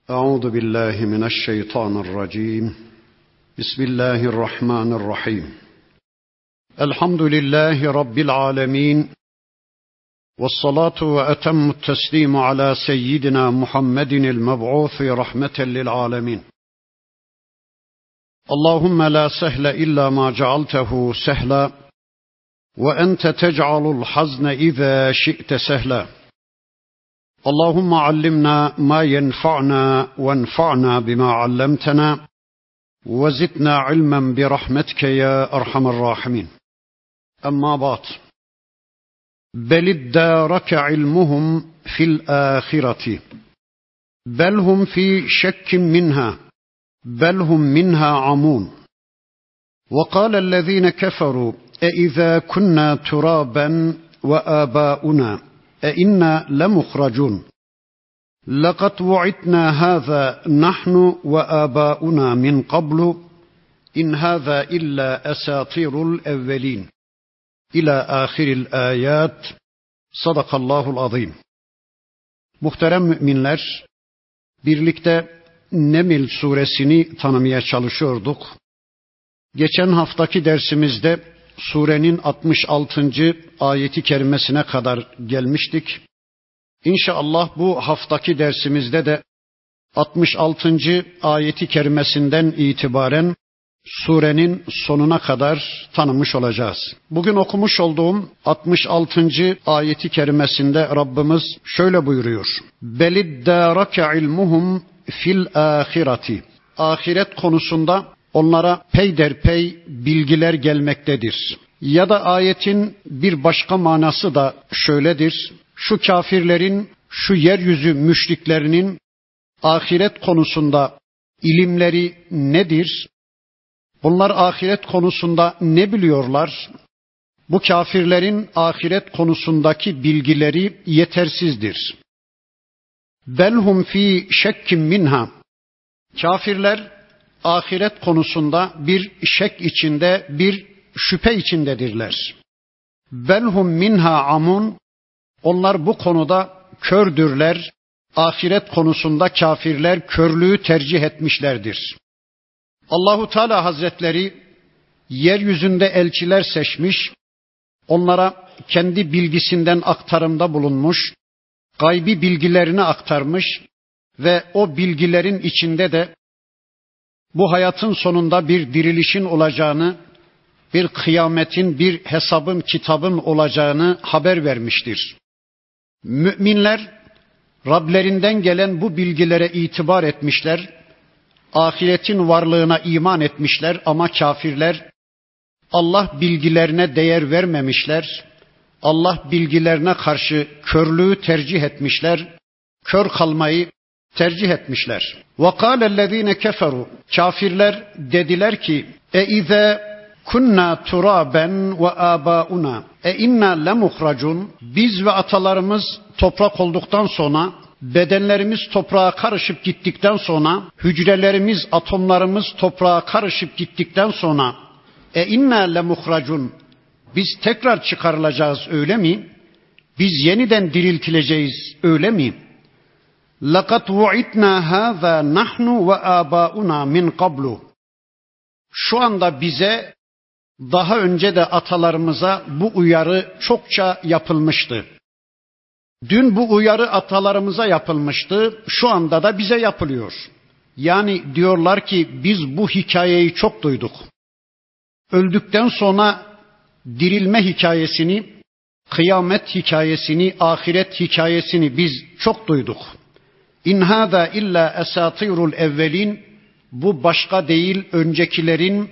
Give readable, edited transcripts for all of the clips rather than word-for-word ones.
أعوذ بالله من الشيطان الرجيم. بسم الله الرحمن الرحيم. الحمد لله رب العالمين، والصلاة وأتم التسليم على سيدنا محمد المبعوث رحمة للعالمين. اللهم لا سهل إلا ما جعلته سهلا، وأنت تجعل الحزن إذا شئت سهلا. اللهم علمنا ما ينفعنا وانفعنا بما علمتنا، وزدنا علما برحمتك يا أرحم الراحمين. أما بعد، بل ادارك علمهم في الآخرة بل هم في شك منها بل هم منها عمون. وقال الذين كفروا أإذا كنا ترابا وآباؤنا أإنا لمخرجون لقد وعدنا هذا نحن وآباؤنا من قبل إن هذا إلا أساطير الأولين إلى آخر الآيات. Sadakallahul azim. Muhterem müminler, birlikte Neml suresini tanımaya çalışıyorduk. Geçen haftaki dersimizde surenin 66. ayeti kerimesine kadar gelmiştik. İnşallah bu haftaki dersimizde de 66. ayeti kerimesinden itibaren surenin sonuna kadar tanımış olacağız. Bugün okumuş olduğum 66. ayeti kerimesinde Rabbimiz şöyle buyuruyor. Beliddârake ilmuhum fil âhireti. Ahiret konusunda onlara peyderpey bilgiler gelmektedir. Ya da ayetin bir başka manası da şöyledir. Şu kafirlerin, şu yeryüzü müşriklerinin ahiret konusunda ilimleri nedir? Bunlar ahiret konusunda ne biliyorlar? Bu kafirlerin ahiret konusundaki bilgileri yetersizdir. Belhum fi şekkim minha. Kafirler ahiret konusunda bir şek içinde, bir şüphe içindedirler. Belhum minha amun. Onlar bu konuda kördürler. Ahiret konusunda kafirler körlüğü tercih etmişlerdir. Allahu Teala Hazretleri yeryüzünde elçiler seçmiş, onlara kendi bilgisinden aktarımda bulunmuş, gaybi bilgilerini aktarmış ve o bilgilerin içinde de bu hayatın sonunda bir dirilişin olacağını, bir kıyametin, bir hesabın, kitabın olacağını haber vermiştir. Müminler Rablerinden gelen bu bilgilere itibar etmişler, ahiretin varlığına iman etmişler ama kafirler Allah bilgilerine değer vermemişler, Allah bilgilerine karşı körlüğü tercih etmişler, kör kalmayı tercih etmişler. وَقَالَ الَّذ۪ينَ كَفَرُوا. Kafirler dediler ki, اَاِذَا كُنَّا تُرَابًا وَآبَاؤُنَا اَاِنَّا لَمُخْرَجُونَ. Biz ve atalarımız toprak olduktan sonra, bedenlerimiz toprağa karışıp gittikten sonra, hücrelerimiz, atomlarımız toprağa karışıp gittikten sonra, اَاِنَّا لَمُخْرَجُونَ. Biz tekrar çıkarılacağız öyle mi? Biz yeniden diriltileceğiz öyle mi? لَقَدْ وُعِدْنَا هَذَا نَحْنُ وَآبَاؤُنَا مِنْ قَبْلُ. Şu anda bize daha önce de atalarımıza bu uyarı çokça yapılmıştı. Dün bu uyarı atalarımıza yapılmıştı, şu anda da bize yapılıyor. Yani diyorlar ki biz bu hikayeyi çok duyduk. Öldükten sonra dirilme hikayesini, kıyamet hikayesini, ahiret hikayesini biz çok duyduk. İn hâzâ illâ esâtirul evvelin. Bu başka değil, öncekilerin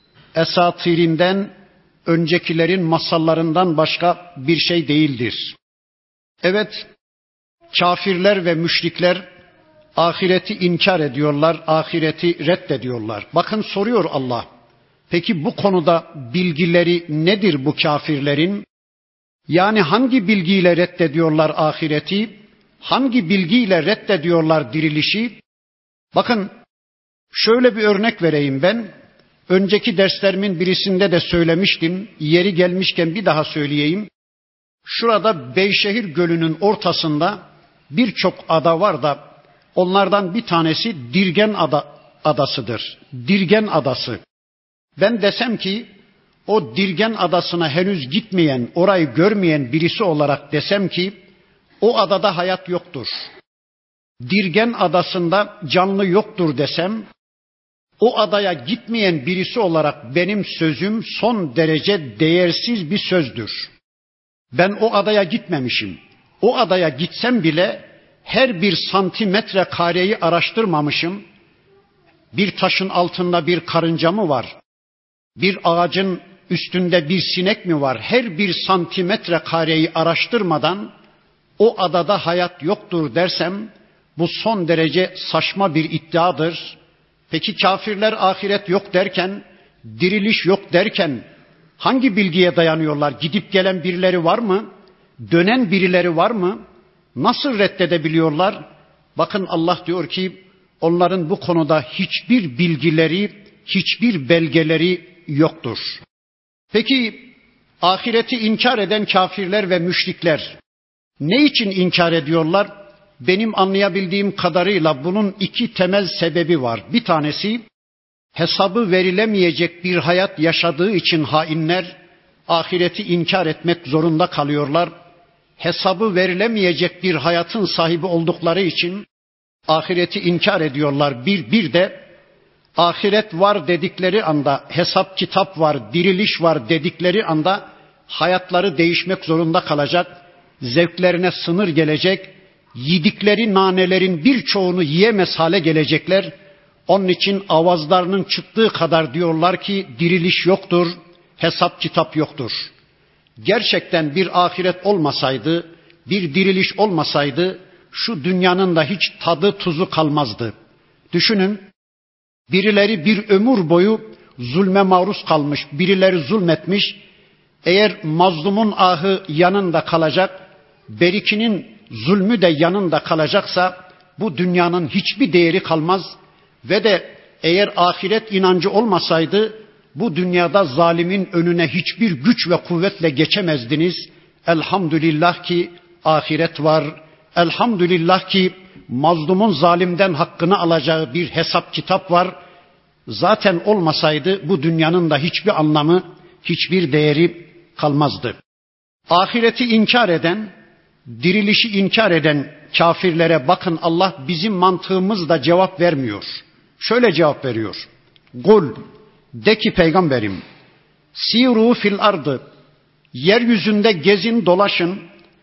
esatirinden, öncekilerin masallarından başka bir şey değildir. Evet, kafirler ve müşrikler ahireti inkar ediyorlar, ahireti reddediyorlar. Bakın soruyor Allah. Peki bu konuda bilgileri nedir bu kafirlerin? Yani hangi bilgiyle reddediyorlar ahireti? Hangi bilgiyle reddediyorlar dirilişi? Bakın şöyle bir örnek vereyim ben. Önceki derslerimin birisinde de söylemiştim. Yeri gelmişken bir daha söyleyeyim. Şurada Beyşehir Gölü'nün ortasında birçok ada var da Onlardan bir tanesi Dirgen adasıdır. Dirgen adası. Ben desem ki o Dirgen adasına henüz gitmeyen, orayı görmeyen birisi olarak desem ki o adada hayat yoktur. Dirgen adasında canlı yoktur desem, o adaya gitmeyen birisi olarak benim sözüm son derece değersiz bir sözdür. Ben o adaya gitmemişim. O adaya gitsem bile her bir santimetre kareyi araştırmamışım. Bir taşın altında bir karınca mı var? Bir ağacın üstünde bir sinek mi var? Her bir santimetre kareyi araştırmadan o adada hayat yoktur dersem bu son derece saçma bir iddiadır. Peki kafirler ahiret yok derken, diriliş yok derken hangi bilgiye dayanıyorlar? Gidip gelen birileri var mı? Dönen birileri var mı? Nasıl reddedebiliyorlar? Bakın Allah diyor ki onların bu konuda hiçbir bilgileri, hiçbir belgeleri yoktur. Peki ahireti inkar eden kafirler ve müşrikler ne için inkar ediyorlar? Benim anlayabildiğim kadarıyla bunun iki temel sebebi var. Bir tanesi hesabı verilemeyecek bir hayat yaşadığı için hainler ahireti inkar etmek zorunda kalıyorlar. Hesabı verilemeyecek bir hayatın sahibi oldukları için ahireti inkar ediyorlar. Bir de ahiret var dedikleri anda, hesap kitap var, diriliş var dedikleri anda hayatları değişmek zorunda kalacak. Zevklerine sınır gelecek. Yedikleri nanelerin birçoğunu yiyemez hale gelecekler. Onun için avazlarının çıktığı kadar diyorlar ki diriliş yoktur, hesap kitap yoktur. Gerçekten bir ahiret olmasaydı, bir diriliş olmasaydı şu dünyanın da hiç tadı tuzu kalmazdı. Düşünün, birileri bir ömür boyu zulme maruz kalmış, birileri zulmetmiş. Eğer mazlumun ahı yanında kalacak, berikinin zulmü de yanında kalacaksa bu dünyanın hiçbir değeri kalmaz. Ve de eğer ahiret inancı olmasaydı bu dünyada zalimin önüne hiçbir güç ve kuvvetle geçemezdiniz. Elhamdülillah ki ahiret var. Elhamdülillah ki mazlumun zalimden hakkını alacağı bir hesap kitap var. Zaten olmasaydı bu dünyanın da hiçbir anlamı, hiçbir değeri kalmazdı. Ahireti inkar eden, dirilişi inkar eden kafirlere bakın Allah bizim mantığımızla cevap vermiyor. Şöyle cevap veriyor. Kul, de ki peygamberim, siru fil ardı, yeryüzünde gezin dolaşın,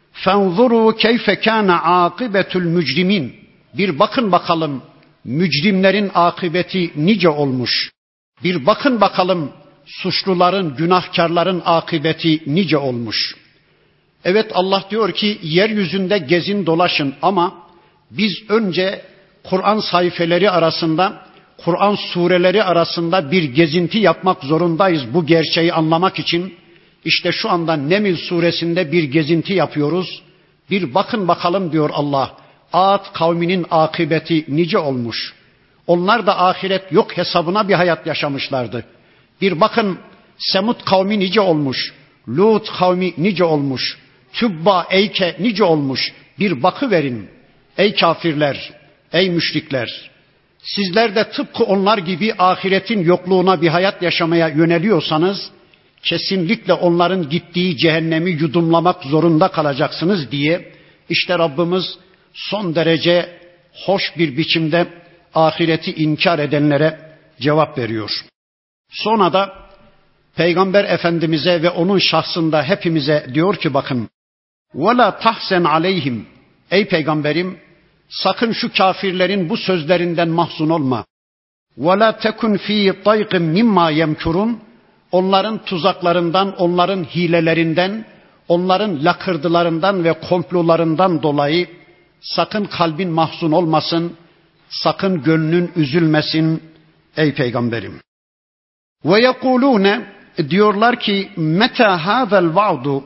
fenzuru keyfe kana akibetul mücrimin, bir bakın bakalım mücrimlerin akıbeti nice olmuş. Bir bakın bakalım suçluların, günahkarların akıbeti nice olmuş. Evet Allah diyor ki yeryüzünde gezin dolaşın ama biz önce Kur'an sayfeleri arasında, Kur'an sureleri arasında bir gezinti yapmak zorundayız bu gerçeği anlamak için. İşte şu anda Neml suresinde bir gezinti yapıyoruz. Bir bakın bakalım diyor Allah. Ad kavminin akıbeti nice olmuş. Onlar da ahiret yok hesabına bir hayat yaşamışlardı. Bir bakın Semud kavmi nice olmuş. Lut kavmi nice olmuş. Tübba, Eyke nice olmuş. Bir bakıverin ey kafirler, ey müşrikler. Sizler de tıpkı onlar gibi ahiretin yokluğuna bir hayat yaşamaya yöneliyorsanız kesinlikle onların gittiği cehennemi yudumlamak zorunda kalacaksınız diye işte Rabbimiz son derece hoş bir biçimde ahireti inkar edenlere cevap veriyor. Sonra da Peygamber Efendimiz'e ve onun şahsında hepimize diyor ki bakın وَلَا تَحْسَنْ عَلَيْهِمْ ey peygamberim sakın şu kafirlerin bu sözlerinden mahzun olma. وَلَا تَكُنْ ف۪ي طَيْقٍ مِمَّا يَمْكُرُونَ onların tuzaklarından, onların hilelerinden, onların lakırdılarından ve komplolarından dolayı sakın kalbin mahzun olmasın, sakın gönlün üzülmesin ey peygamberim. وَيَقُولُونَ diyorlar ki مَتَى هَذَا الْوَعْدُ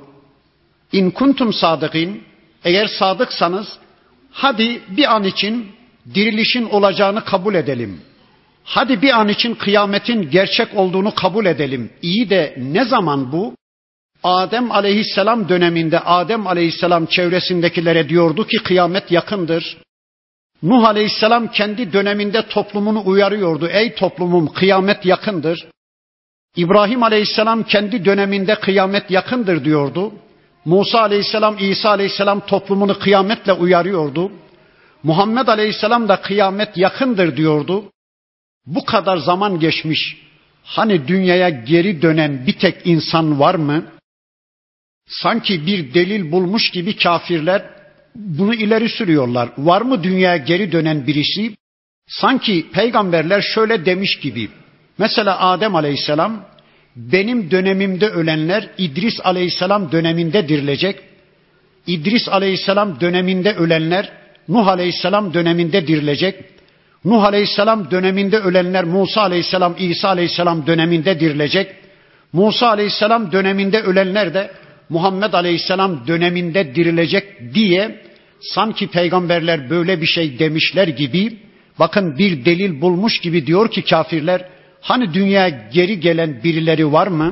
İn kuntum sadıkîn eğer sadıksanız hadi bir an için dirilişin olacağını kabul edelim. Hadi bir an için kıyametin gerçek olduğunu kabul edelim. İyi de ne zaman bu? Adem aleyhisselam döneminde Adem aleyhisselam çevresindekilere diyordu ki kıyamet yakındır. Nuh Aleyhisselam kendi döneminde toplumunu uyarıyordu. Ey toplumum, kıyamet yakındır. İbrahim Aleyhisselam kendi döneminde kıyamet yakındır diyordu. Musa Aleyhisselam, İsa Aleyhisselam toplumunu kıyametle uyarıyordu. Muhammed Aleyhisselam da kıyamet yakındır diyordu. Bu kadar zaman geçmiş. Hani dünyaya geri dönen bir tek insan var mı? Sanki bir delil bulmuş gibi kafirler bunu ileri sürüyorlar. Var mı dünyaya geri dönen birisi? Sanki peygamberler şöyle demiş gibi. Mesela Adem Aleyhisselam, benim dönemimde ölenler İdris Aleyhisselam döneminde dirilecek. İdris Aleyhisselam döneminde ölenler Nuh Aleyhisselam döneminde dirilecek. Nuh Aleyhisselam döneminde ölenler Musa Aleyhisselam, İsa Aleyhisselam döneminde dirilecek. Musa Aleyhisselam döneminde ölenler de Muhammed Aleyhisselam döneminde dirilecek diye sanki peygamberler böyle bir şey demişler gibi, bakın bir delil bulmuş gibi diyor ki kafirler, hani dünyaya geri gelen birileri var mı?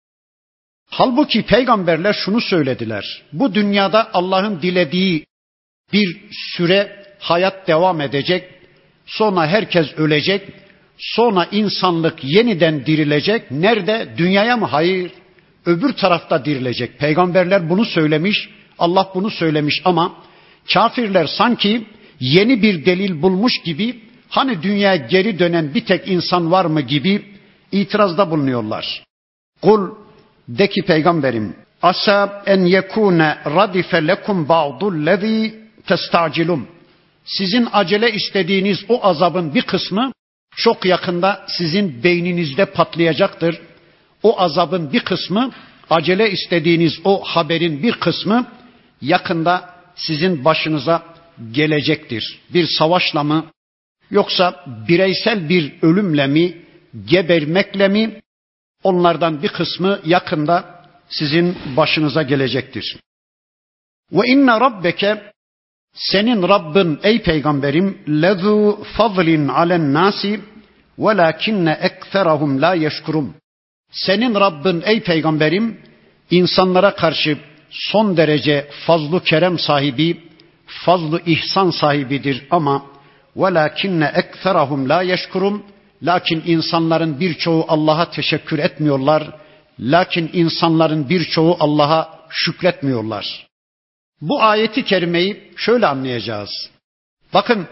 Halbuki peygamberler şunu söylediler. Bu dünyada Allah'ın dilediği bir süre hayat devam edecek. Sonra herkes ölecek. Sonra insanlık yeniden dirilecek. Nerede? Dünyaya mı? Hayır. Öbür tarafta dirilecek. Peygamberler bunu söylemiş. Allah bunu söylemiş ama kafirler sanki yeni bir delil bulmuş gibi, hani dünyaya geri dönen bir tek insan var mı gibi itirazda bulunuyorlar. Kul, de ki peygamberim, asa en yekune radife lekum ba'dullezî testacilun. Sizin acele istediğiniz o azabın bir kısmı çok yakında sizin beyninizde patlayacaktır. O azabın bir kısmı, acele istediğiniz o haberin bir kısmı yakında sizin başınıza gelecektir. Bir savaşla mı, yoksa bireysel bir ölümle mi, gebermekle mi, onlardan bir kısmı yakında sizin başınıza gelecektir. Ve inne rabbeke, senin Rabbin ey peygamberim, lezu fadlin alen nasi velakinne ekserahum la yeşkurun. Senin Rabbin ey peygamberim, insanlara karşı son derece fazlu kerem sahibi, fazlu ihsan sahibidir ama velakinne ekserahum la yeşkurun. Lakin insanların birçoğu Allah'a teşekkür etmiyorlar. Lakin insanların birçoğu Allah'a şükretmiyorlar. Bu ayeti kerimeyi şöyle anlayacağız. Bakın,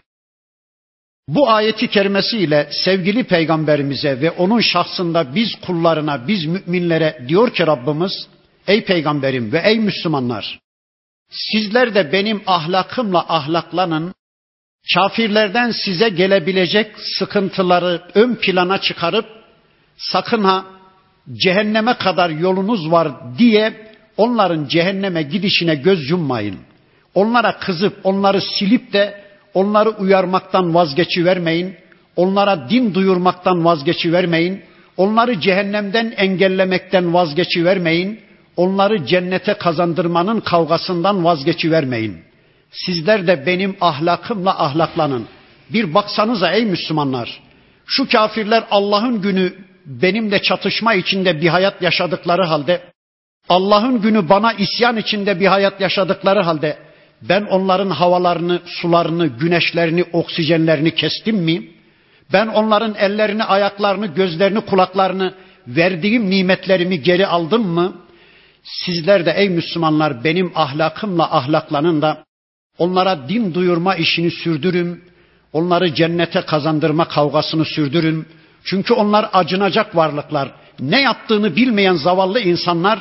bu ayeti kerimesiyle sevgili peygamberimize ve onun şahsında biz kullarına, biz müminlere diyor ki Rabbimiz, ey peygamberim ve ey Müslümanlar, sizler de benim ahlakımla ahlaklanın. Kafirlerden size gelebilecek sıkıntıları ön plana çıkarıp sakın ha cehenneme kadar yolunuz var diye onların cehenneme gidişine göz yummayın. Onlara kızıp onları silip de onları uyarmaktan vazgeçivermeyin. Onlara din duyurmaktan vazgeçivermeyin. Onları cehennemden engellemekten vazgeçivermeyin. Onları cennete kazandırmanın kavgasından vazgeçivermeyin. Sizler de benim ahlakımla ahlaklanın. Bir baksanıza ey Müslümanlar, şu kafirler Allah'ın günü benimle çatışma içinde bir hayat yaşadıkları halde, Allah'ın günü bana isyan içinde bir hayat yaşadıkları halde, ben onların havalarını, sularını, güneşlerini, oksijenlerini kestim mi? Ben onların ellerini, ayaklarını, gözlerini, kulaklarını, verdiğim nimetlerimi geri aldım mı? Sizler de ey Müslümanlar benim ahlakımla ahlaklanın da onlara din duyurma işini sürdürün. Onları cennete kazandırma kavgasını sürdürün. Çünkü onlar acınacak varlıklar. Ne yaptığını bilmeyen zavallı insanlar.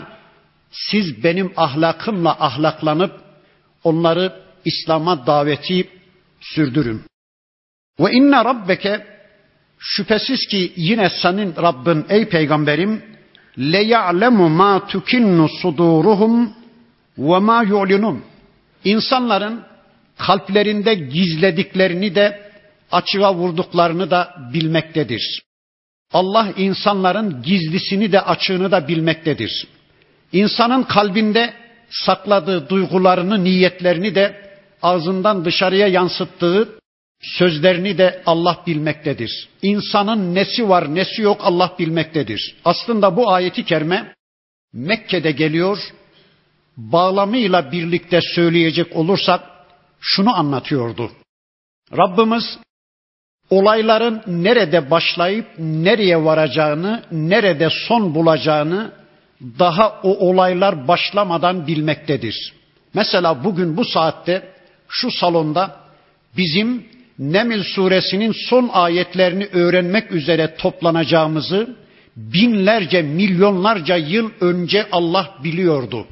Siz benim ahlakımla ahlaklanıp onları İslam'a daveti sürdürün. Ve inne rabbeke, şüphesiz ki yine senin Rabbin ey peygamberim, le ya'lemu ma tukinnu suduruhum ve ma yu'linun. İnsanların kalplerinde gizlediklerini de açığa vurduklarını da bilmektedir. Allah insanların gizlisini de açığını da bilmektedir. İnsanın kalbinde sakladığı duygularını, niyetlerini de ağzından dışarıya yansıttığı sözlerini de Allah bilmektedir. İnsanın nesi var, nesi yok Allah bilmektedir. Aslında bu ayeti kerime Mekke'de geliyor. Bağlamıyla birlikte söyleyecek olursak şunu anlatıyordu. Rabbimiz olayların nerede başlayıp nereye varacağını, nerede son bulacağını daha o olaylar başlamadan bilmektedir. Mesela bugün bu saatte şu salonda bizim Neml suresinin son ayetlerini öğrenmek üzere toplanacağımızı binlerce, milyonlarca yıl önce Allah biliyordu.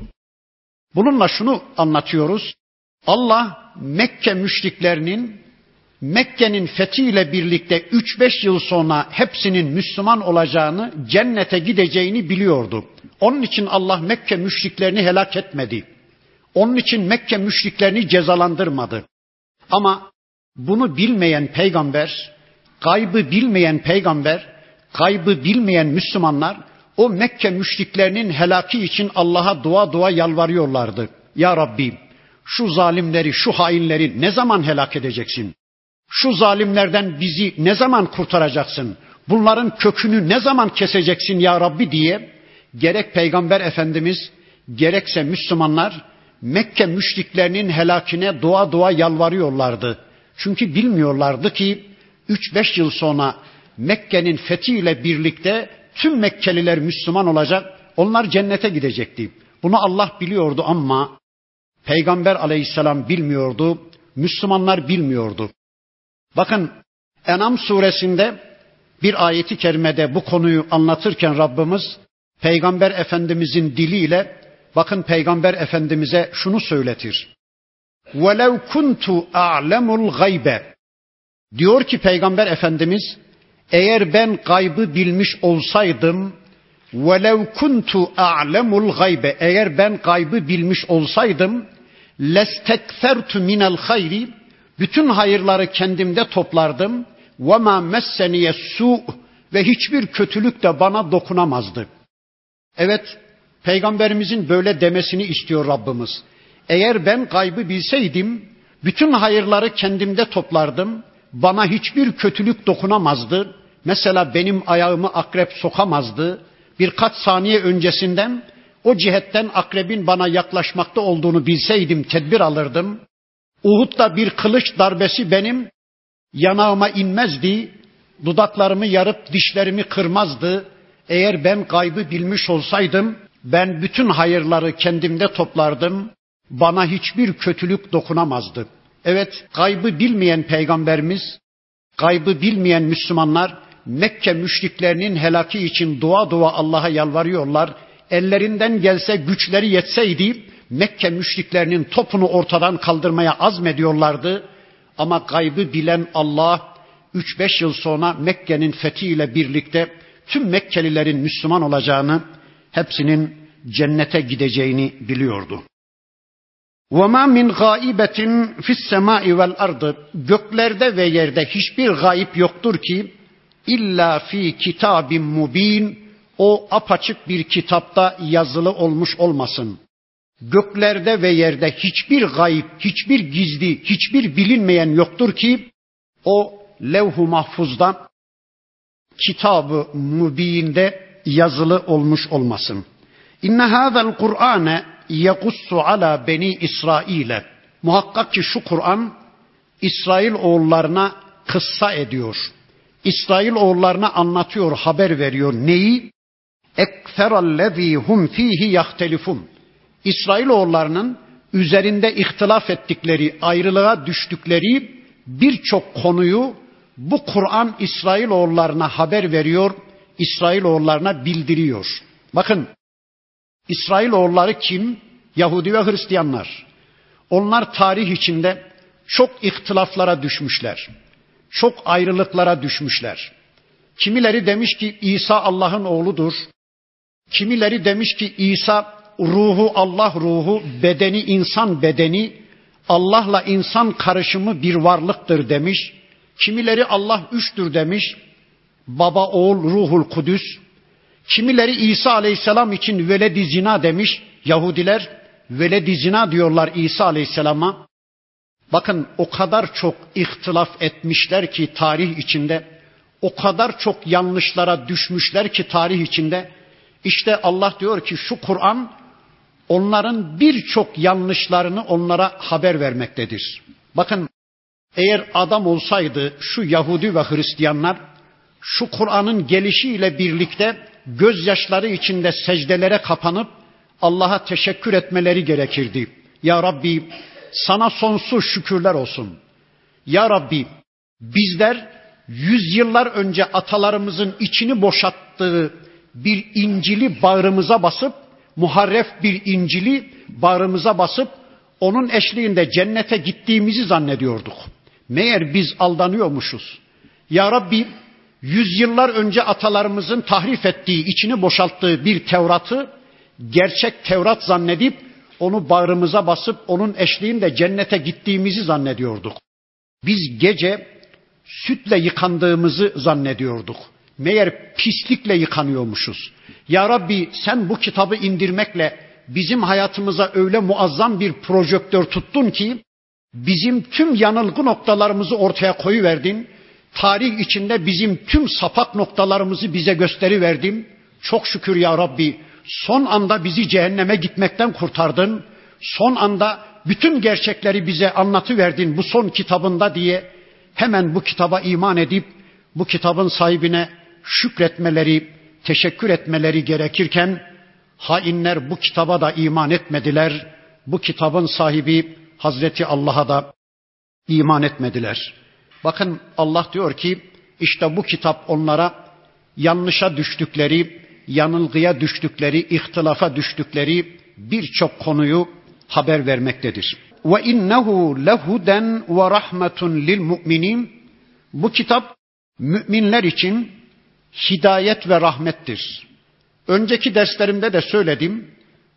Bununla şunu anlatıyoruz. Allah Mekke müşriklerinin Mekke'nin fethiyle birlikte 3-5 yıl sonra hepsinin Müslüman olacağını, cennete gideceğini biliyordu. Onun için Allah Mekke müşriklerini helak etmedi. Onun için Mekke müşriklerini cezalandırmadı. Ama bunu bilmeyen peygamber, gaybı bilmeyen peygamber, gaybı bilmeyen Müslümanlar o Mekke müşriklerinin helaki için Allah'a dua yalvarıyorlardı. Ya Rabbi, şu zalimleri, şu hainleri ne zaman helak edeceksin? Şu zalimlerden bizi ne zaman kurtaracaksın? Bunların kökünü ne zaman keseceksin ya Rabbi diye gerek Peygamber Efendimiz gerekse Müslümanlar Mekke müşriklerinin helakine dua yalvarıyorlardı. Çünkü bilmiyorlardı ki 3-5 yıl sonra Mekke'nin fethiyle birlikte tüm Mekkeliler Müslüman olacak, onlar cennete gidecekti. Bunu Allah biliyordu ama Peygamber Aleyhisselam bilmiyordu, Müslümanlar bilmiyordu. Bakın En'am suresinde bir ayeti kerimede bu konuyu anlatırken Rabbimiz Peygamber Efendimizin diliyle bakın Peygamber Efendimiz'e şunu söyletir. وَلَوْ كُنْتُ أَعْلَمُ الْغَيْبَ diyor ki Peygamber Efendimiz eğer ben gaybı bilmiş olsaydım وَلَوْ كُنْتُ أَعْلَمُ الْغَيْبَ eğer ben gaybı bilmiş olsaydım لَسْتَكْثَرْتُ مِنَ الْخَيْرِ bütün hayırları kendimde toplardım. وَمَا مَسَّنِيَ السُّوء ve hiçbir kötülük de bana dokunamazdı. Evet, Peygamberimizin böyle demesini istiyor Rabbimiz. Eğer ben gaybı bilseydim, bütün hayırları kendimde toplardım. Bana hiçbir kötülük dokunamazdı. Mesela benim ayağımı akrep sokamazdı. Birkaç saniye öncesinden o cihetten akrebin bana yaklaşmakta olduğunu bilseydim tedbir alırdım. Uhud'da bir kılıç darbesi benim yanağıma inmezdi. Dudaklarımı yarıp dişlerimi kırmazdı. Eğer ben gaybı bilmiş olsaydım ben bütün hayırları kendimde toplardım. Bana hiçbir kötülük dokunamazdı. Evet, gaybı bilmeyen peygamberimiz, gaybı bilmeyen Müslümanlar Mekke müşriklerinin helaki için dua Allah'a yalvarıyorlar. Ellerinden gelse güçleri yetseydi Mekke müşriklerinin topunu ortadan kaldırmaya azmediyorlardı. Ama gaybı bilen Allah 3-5 yıl sonra Mekke'nin fethiyle birlikte tüm Mekkelilerin Müslüman olacağını, hepsinin cennete gideceğini biliyordu. وَمَا مِنْ غَائِبَةٍ فِي السَّمَاءِ وَالْأَرْضِ göklerde ve yerde hiçbir gayip yoktur ki illa fi kitabin mubin o apaçık bir kitapta yazılı olmuş olmasın. Göklerde ve yerde hiçbir gayip, hiçbir gizli, hiçbir bilinmeyen yoktur ki o levh-u mahfuzda kitab-ı mübinde yazılı olmuş olmasın. İnne hâzel Kur'âne yekussu ala beni İsrail'e. Muhakkak ki şu Kur'an İsrail oğullarına kıssa ediyor. İsrail oğullarına anlatıyor, haber veriyor. Neyi? Ekferallezî hum fîhî yahtelifun. İsrail oğullarının üzerinde ihtilaf ettikleri, ayrılığa düştükleri birçok konuyu bu Kur'an İsrail oğullarına haber veriyor, İsrail oğullarına bildiriyor. Bakın, İsrail oğulları kim? Yahudi ve Hristiyanlar. Onlar tarih içinde çok ihtilaflara düşmüşler. Çok ayrılıklara düşmüşler. Kimileri demiş ki İsa Allah'ın oğludur. Kimileri demiş ki İsa ruhu Allah ruhu, bedeni insan bedeni, Allah'la insan karışımı bir varlıktır demiş. Kimileri Allah üçtür demiş. Baba, oğul, ruhul kudüs. Kimileri İsa Aleyhisselam için veled-i zina demiş. Yahudiler veled-i zina diyorlar İsa Aleyhisselam'a. Bakın o kadar çok ihtilaf etmişler ki tarih içinde, o kadar çok yanlışlara düşmüşler ki tarih içinde. İşte Allah diyor ki şu Kur'an onların birçok yanlışlarını onlara haber vermektedir. Bakın Eğer adam olsaydı şu Yahudi ve Hristiyanlar şu Kur'an'ın gelişiyle birlikte gözyaşları içinde secdelere kapanıp Allah'a teşekkür etmeleri gerekirdi. Ya Rabbi sana sonsuz şükürler olsun. Ya Rabbi bizler yüzyıllar önce atalarımızın içini boşalttığı bir İncil'i bağrımıza basıp, muharref bir İncil'i bağrımıza basıp onun eşliğinde cennete gittiğimizi zannediyorduk. Meğer biz aldanıyormuşuz. Ya Rabbi yüzyıllar önce atalarımızın tahrif ettiği, içini boşalttığı bir Tevrat'ı gerçek Tevrat zannedip onu bağrımıza basıp onun eşliğinde cennete gittiğimizi zannediyorduk. Biz gece sütle yıkandığımızı zannediyorduk. Meğer pislikle yıkanıyormuşuz. Ya Rabbi sen bu kitabı indirmekle bizim hayatımıza öyle muazzam bir projektör tuttun ki bizim tüm yanılgı noktalarımızı ortaya koyuverdin. Tarih içinde bizim tüm sapak noktalarımızı bize gösteriverdin. Çok şükür ya Rabbi son anda bizi cehenneme gitmekten kurtardın. Son anda bütün gerçekleri bize anlatıverdin bu son kitabında diye hemen bu kitaba iman edip bu kitabın sahibine şükretmeleri, teşekkür etmeleri gerekirken hainler bu kitaba da iman etmediler. Bu kitabın sahibi Hazreti Allah'a da iman etmediler. Bakın Allah diyor ki işte bu kitap onlara yanlışa düştükleri, yanılgıya düştükleri, ihtilafa düştükleri birçok konuyu haber vermektedir. Ve innehu lehuden ve rahmetun lil mu'minin. Bu kitap müminler için hidayet ve rahmettir. Önceki derslerimde de söyledim.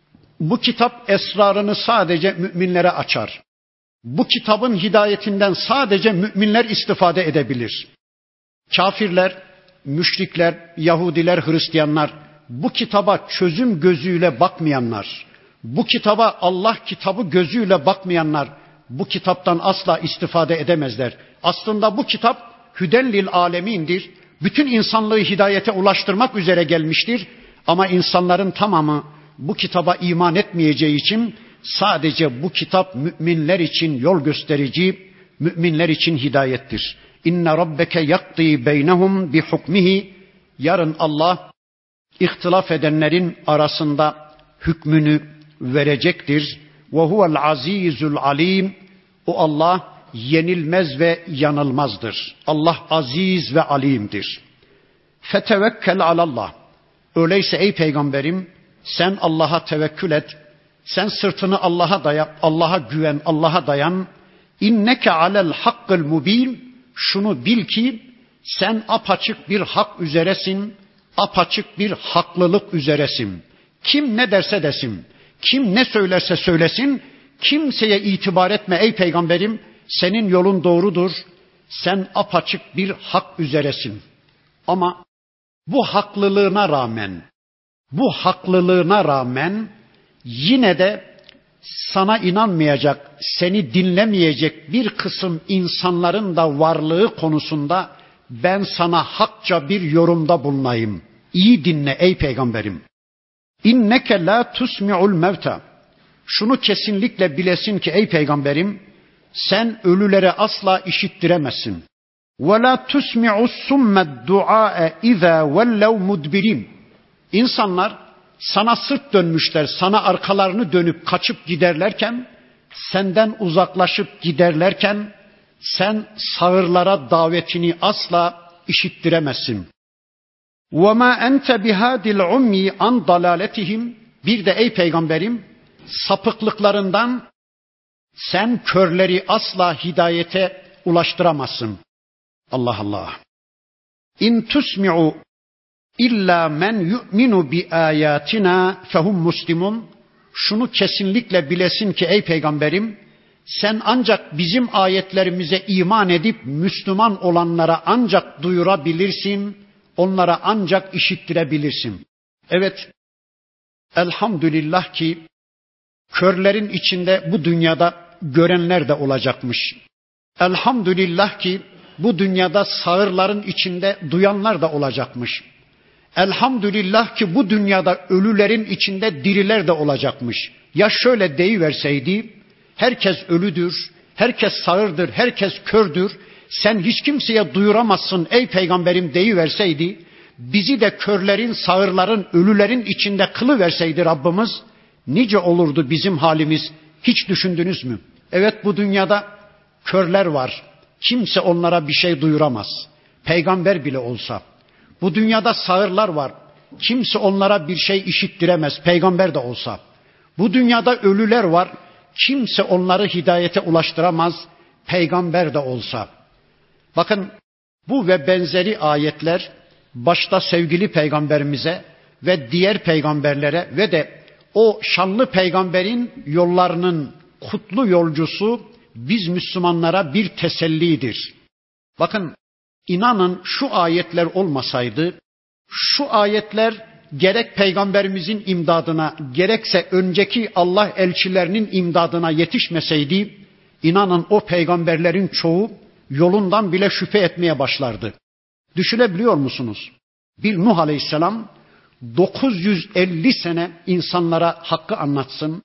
Bu kitap esrarını sadece müminlere açar. Bu kitabın hidayetinden sadece müminler istifade edebilir. Kafirler, müşrikler, Yahudiler, Hristiyanlar, bu kitaba çözüm gözüyle bakmayanlar, bu kitaba Allah kitabı gözüyle bakmayanlar bu kitaptan asla istifade edemezler. Aslında bu kitap hüden lil alemindir. Bütün insanlığı hidayete ulaştırmak üzere gelmiştir. Ama insanların tamamı bu kitaba iman etmeyeceği için sadece bu kitap müminler için yol gösterici, müminler için hidayettir. İnne rabbeke yakdi beynehum bi hukmihi. Yarın Allah ihtilaf edenlerin arasında hükmünü verecektir. Ve huvel azizul alim. O Allah yenilmez ve yanılmazdır. Allah aziz ve alimdir. Fetevekkel alallah. Öyleyse ey peygamberim sen Allah'a tevekkül et. Sen sırtını Allah'a daya, Allah'a güven, Allah'a dayan. İnneke alel hakkıl mubin. Şunu bil ki sen apaçık bir hak üzeresin. Apaçık bir haklılık üzeresin. Kim ne derse desin, kim ne söylerse söylesin, kimseye itibar etme ey peygamberim. Senin yolun doğrudur. Sen apaçık bir hak üzeresin. Ama bu haklılığına rağmen yine de sana inanmayacak, seni dinlemeyecek bir kısım insanların da varlığı konusunda ben sana hakça bir yorumda bulunayım. İyi dinle ey peygamberim. İnneke la tusmi'ul mevta. Şunu kesinlikle bilesin ki ey peygamberim sen ölülere asla işittiremezsin. Ve la tusmi'us summed du'a iza vellev mudbirin. İnsanlar sana sırt dönmüşler, sana arkalarını dönüp kaçıp giderlerken, senden uzaklaşıp giderlerken sen sağırlara davetini asla işittiremezsin. وَمَا أَنْتَ بِهَادِ الْعُمِّي عَنْ ضَلَالَتِهِمْ. Bir de ey peygamberim sapıklıklarından sen körleri asla hidayete ulaştıramazsın. Allah Allah. İn tusmi'u illa men yu'minu bi ayatina fehum muslimun. Şunu kesinlikle bilesin ki ey peygamberim sen ancak bizim ayetlerimize iman edip Müslüman olanlara ancak duyurabilirsin, onlara ancak işittirebilirsin. Evet, elhamdülillah ki körlerin içinde bu dünyada görenler de olacakmış. Elhamdülillah ki bu dünyada sağırların içinde duyanlar da olacakmış. Elhamdülillah ki bu dünyada ölülerin içinde diriler de olacakmış. Ya şöyle deyiverseydi, herkes ölüdür, herkes sağırdır, herkes kördür, sen hiç kimseye duyuramazsın ey peygamberim deyiverseydi, bizi de körlerin, sağırların, ölülerin içinde kılıverseydi Rabbimiz, nice olurdu bizim halimiz, hiç düşündünüz mü? Evet, bu dünyada körler var, kimse onlara bir şey duyuramaz, peygamber bile olsa. Bu dünyada sağırlar var, kimse onlara bir şey işittiremez, peygamber de olsa. Bu dünyada ölüler var, kimse onları hidayete ulaştıramaz, peygamber de olsa. Bakın, bu ve benzeri ayetler başta sevgili peygamberimize ve diğer peygamberlere ve de o şanlı peygamberin yollarının kutlu yolcusu biz Müslümanlara bir tesellidir. Bakın, inanın şu ayetler olmasaydı, şu ayetler gerek peygamberimizin imdadına, gerekse önceki Allah elçilerinin imdadına yetişmeseydi, inanın o peygamberlerin çoğu yolundan bile şüphe etmeye başlardı. Düşünebiliyor musunuz? Bir Nuh Aleyhisselam 950 sene insanlara hakkı anlatsın,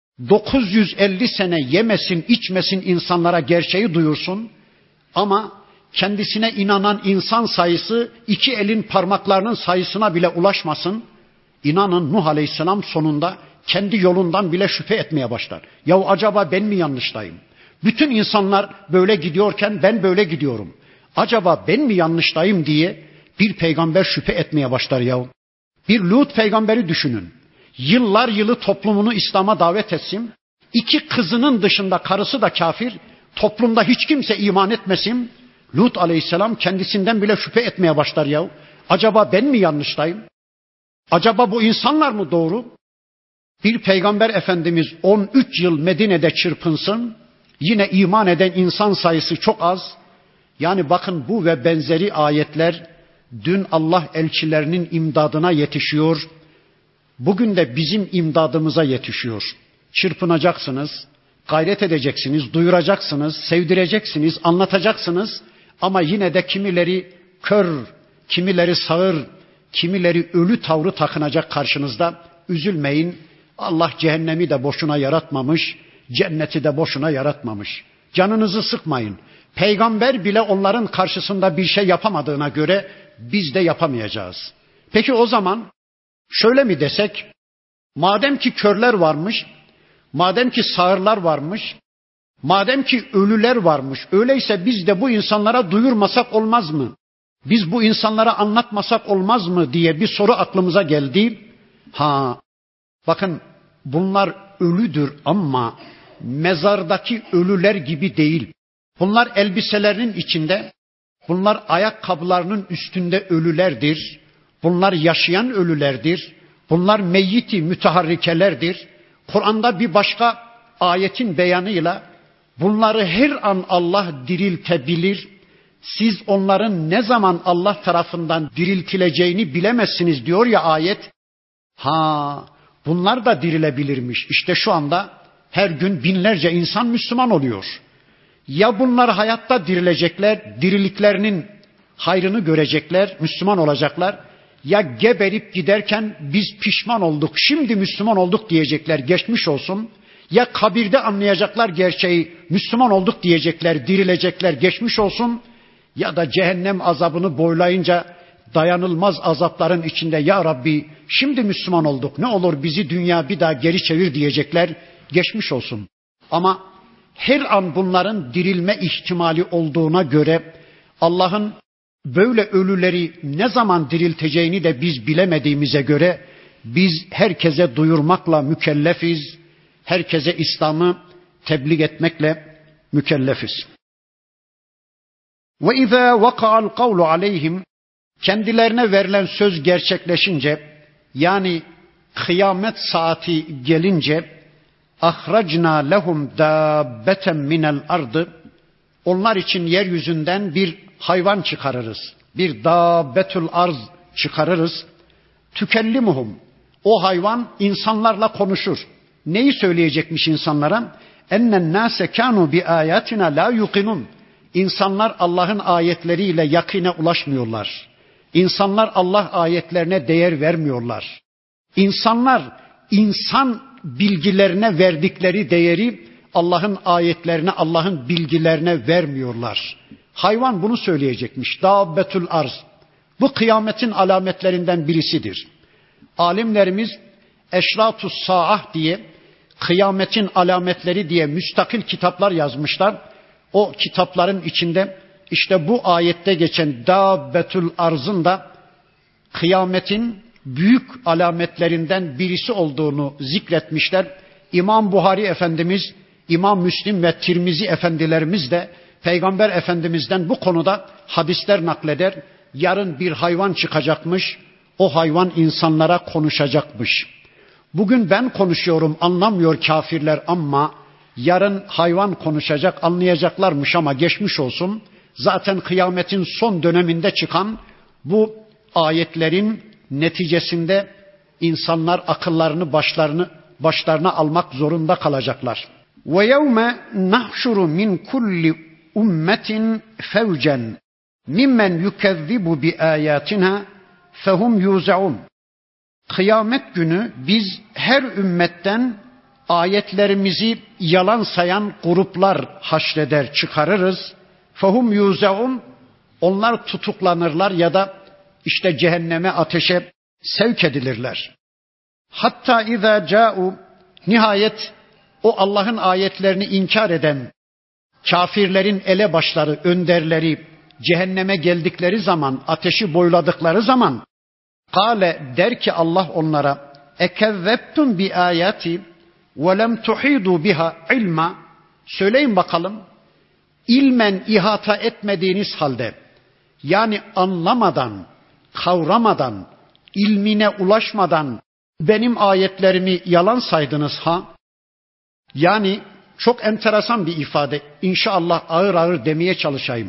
950 sene yemesin, içmesin, insanlara gerçeği duyursun ama kendisine inanan insan sayısı 2 elin parmaklarının sayısına bile ulaşmasın. İnanın Nuh Aleyhisselam sonunda kendi yolundan bile şüphe etmeye başlar. Ya acaba ben mi yanlıştayım? Bütün insanlar böyle gidiyorken ben böyle gidiyorum. Acaba ben mi yanlıştayım diye bir peygamber şüphe etmeye başlar ya. Bir Lut peygamberi düşünün. Yıllar yılı toplumunu İslam'a davet etsin. 2 kızının dışında karısı da kafir. Toplumda hiç kimse iman etmesin. Lut Aleyhisselam kendisinden bile şüphe etmeye başlar ya. Acaba ben mi yanlıştayım? Acaba bu insanlar mı doğru? Bir peygamber efendimiz 13 yıl Medine'de çırpınsın. Yine iman eden insan sayısı çok az. Yani bakın, bu ve benzeri ayetler dün Allah elçilerinin imdadına yetişiyor. Bugün de bizim imdadımıza yetişiyor. Çırpınacaksınız, gayret edeceksiniz, duyuracaksınız, sevdireceksiniz, anlatacaksınız. Ama yine de kimileri kör, kimileri sağır, kimileri ölü tavrı takınacak karşınızda. Üzülmeyin. Allah cehennemi de boşuna yaratmamış, cenneti de boşuna yaratmamış. Canınızı sıkmayın. Peygamber bile onların karşısında bir şey yapamadığına göre biz de yapamayacağız. Peki o zaman şöyle mi desek? Madem ki körler varmış, madem ki sağırlar varmış, madem ki ölüler varmış, öyleyse biz de bu insanlara duyurmasak olmaz mı? Biz bu insanlara anlatmasak olmaz mı diye bir soru aklımıza geldi. Bakın, bunlar ölüdür ama mezardaki ölüler gibi değil. Bunlar elbiselerinin içinde, bunlar ayakkabılarının üstünde ölülerdir. Bunlar yaşayan ölülerdir. Bunlar meyyiti müteharrikelerdir. Kur'an'da bir başka ayetin beyanıyla bunları her an Allah diriltebilir. Siz onların ne zaman Allah tarafından diriltileceğini bilemezsiniz diyor ya ayet. Bunlar da dirilebilirmiş. İşte şu anda her gün binlerce insan Müslüman oluyor. Ya bunlar hayatta dirilecekler, diriliklerinin hayrını görecekler, Müslüman olacaklar. Ya geberip giderken biz pişman olduk, şimdi Müslüman olduk diyecekler, geçmiş olsun. Ya kabirde anlayacaklar gerçeği, Müslüman olduk diyecekler, dirilecekler, geçmiş olsun. Ya da cehennem azabını boylayınca dayanılmaz azapların içinde ya Rabbi şimdi Müslüman olduk, ne olur bizi dünya bir daha geri çevir diyecekler, geçmiş olsun. Ama her an bunların dirilme ihtimali olduğuna göre Allah'ın böyle ölüleri ne zaman dirilteceğini de biz bilemediğimize göre biz herkese duyurmakla mükellefiz. Herkese İslam'ı tebliğ etmekle mükellefiz. Ve izâ vaka'al kavlu aleyhim, kendilerine verilen söz gerçekleşince, yani kıyamet saati gelince, ahracna lehum dabbeten minel ardı, onlar için yeryüzünden bir hayvan çıkarırız. Bir dabbetül arz çıkarırız. Tükellimuhum, o hayvan insanlarla konuşur. Neyi söyleyecekmiş insanlara? Ennen nase kanu bi ayatina la yuqinun. İnsanlar Allah'ın ayetleriyle yakine ulaşmıyorlar. İnsanlar Allah ayetlerine değer vermiyorlar. İnsanlar insan bilgilerine verdikleri değeri Allah'ın ayetlerine, Allah'ın bilgilerine vermiyorlar. Hayvan bunu söyleyecekmiş. Dabbetül arz. Bu kıyametin alametlerinden birisidir. Alimlerimiz Eşratus Saah diye, kıyametin alametleri diye müstakil kitaplar yazmışlar. O kitapların içinde işte bu ayette geçen Dabbetül arzın da kıyametin büyük alametlerinden birisi olduğunu zikretmişler. İmam Buhari Efendimiz, İmam Müslim ve Tirmizi Efendilerimiz de Peygamber Efendimiz'den bu konuda hadisler nakleder. Yarın bir hayvan çıkacakmış, o hayvan insanlara konuşacakmış. Bugün ben konuşuyorum, anlamıyor kafirler ama yarın hayvan konuşacak, anlayacaklarmış ama geçmiş olsun. Zaten kıyametin son döneminde çıkan bu ayetlerin neticesinde insanlar akıllarını başlarına almak zorunda kalacaklar. Ve yevme nahşuru min kulli ummetin fevcen mimmen yukezzibu bi ayatina fehum yuzaun. Kıyamet günü biz her ümmetten ayetlerimizi yalan sayan gruplar haşreder, çıkarırız. Fehum yuzaun. Onlar tutuklanırlar ya da işte cehenneme, ateşe sevk edilirler. Hatta izâ câ'u, nihayet o Allah'ın ayetlerini inkar eden kafirlerin elebaşları, önderleri cehenneme geldikleri zaman, ateşi boyladıkları zaman kâle, der ki Allah onlara, ekezzebtum bi ayati ve lem tuhidu biha ilma. Söyleyin bakalım, ilmen ihata etmediğiniz halde, yani anlamadan, kavramadan, ilmine ulaşmadan benim ayetlerimi yalan saydınız ha? Yani çok enteresan bir ifade. İnşallah ağır ağır demeye çalışayım.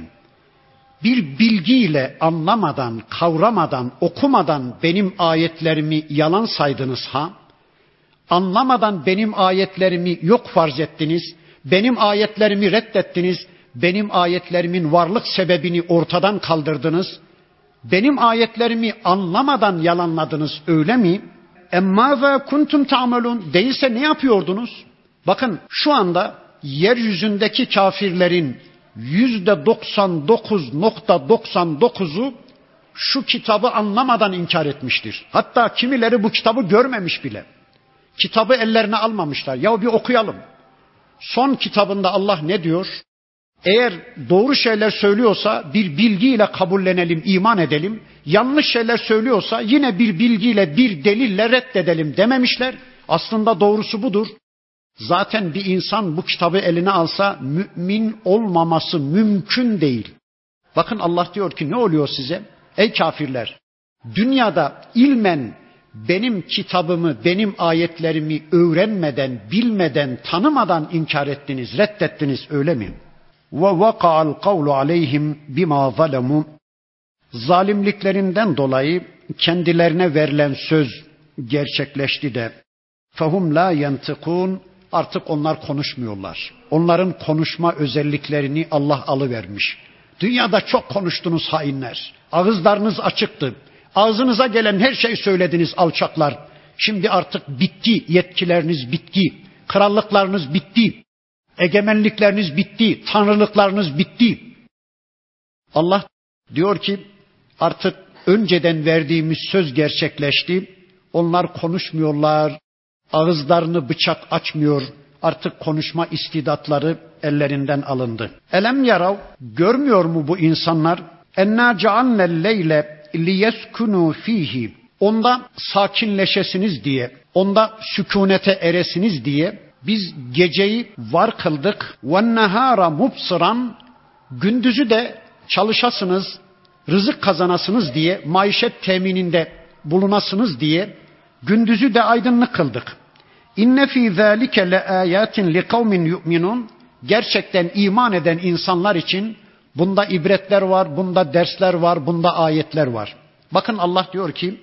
Bir bilgiyle anlamadan, kavramadan, okumadan benim ayetlerimi yalan saydınız ha? Anlamadan benim ayetlerimi yok farz ettiniz. Benim ayetlerimi reddettiniz. Benim ayetlerimin varlık sebebini ortadan kaldırdınız. Benim ayetlerimi anlamadan yalanladınız, öyle mi? Emmâzâ kuntum ta'melûn. Değilse ne yapıyordunuz? Bakın şu anda yeryüzündeki kafirlerin %99.99'u şu kitabı anlamadan inkar etmiştir. Hatta kimileri bu kitabı görmemiş bile. Kitabı ellerine almamışlar. Ya bir okuyalım. Son kitabında Allah ne diyor? Eğer doğru şeyler söylüyorsa bir bilgiyle kabullenelim, iman edelim. Yanlış şeyler söylüyorsa yine bir bilgiyle, bir delille reddedelim dememişler. Aslında doğrusu budur. Zaten bir insan bu kitabı eline alsa mümin olmaması mümkün değil. Bakın Allah diyor ki ne oluyor size? Ey kafirler, dünyada ilmen benim kitabımı, benim ayetlerimi öğrenmeden, bilmeden, tanımadan inkar ettiniz, reddettiniz, öyle mi? وَوَقَعَ الْقَوْلُ عَلَيْهِمْ بِمَا ظَلَمُوا. Zalimliklerinden dolayı kendilerine verilen söz gerçekleşti de فَهُمْ لَا يَنْتِقُونَ. Artık onlar konuşmuyorlar. Onların konuşma özelliklerini Allah alıvermiş. Dünyada çok konuştunuz hainler. Ağızlarınız açıktı. Ağzınıza gelen her şeyi söylediniz alçaklar. Şimdi artık bitti, yetkileriniz bitti. Krallıklarınız bitti. Egemenlikleriniz bitti. Tanrılıklarınız bitti. Allah diyor ki artık önceden verdiğimiz söz gerçekleşti. Onlar konuşmuyorlar. Ağızlarını bıçak açmıyor. Artık konuşma istidatları ellerinden alındı. Elem yarav, görmüyor mu bu insanlar? Enna cealnel leyle liyeskunu fihi. Onda sakinleşesiniz diye, onda sükunete eresiniz diye biz geceyi var kıldık. Vennehara mubsiran, gündüzü de çalışasınız, rızık kazanasınız diye, maişet temininde bulunasınız diye gündüzü de aydınlık kıldık. İnne fî zâlike leâyâtin liqavmin yu'minun. Gerçekten iman eden insanlar için bunda ibretler var, bunda dersler var, bunda ayetler var. Bakın Allah diyor ki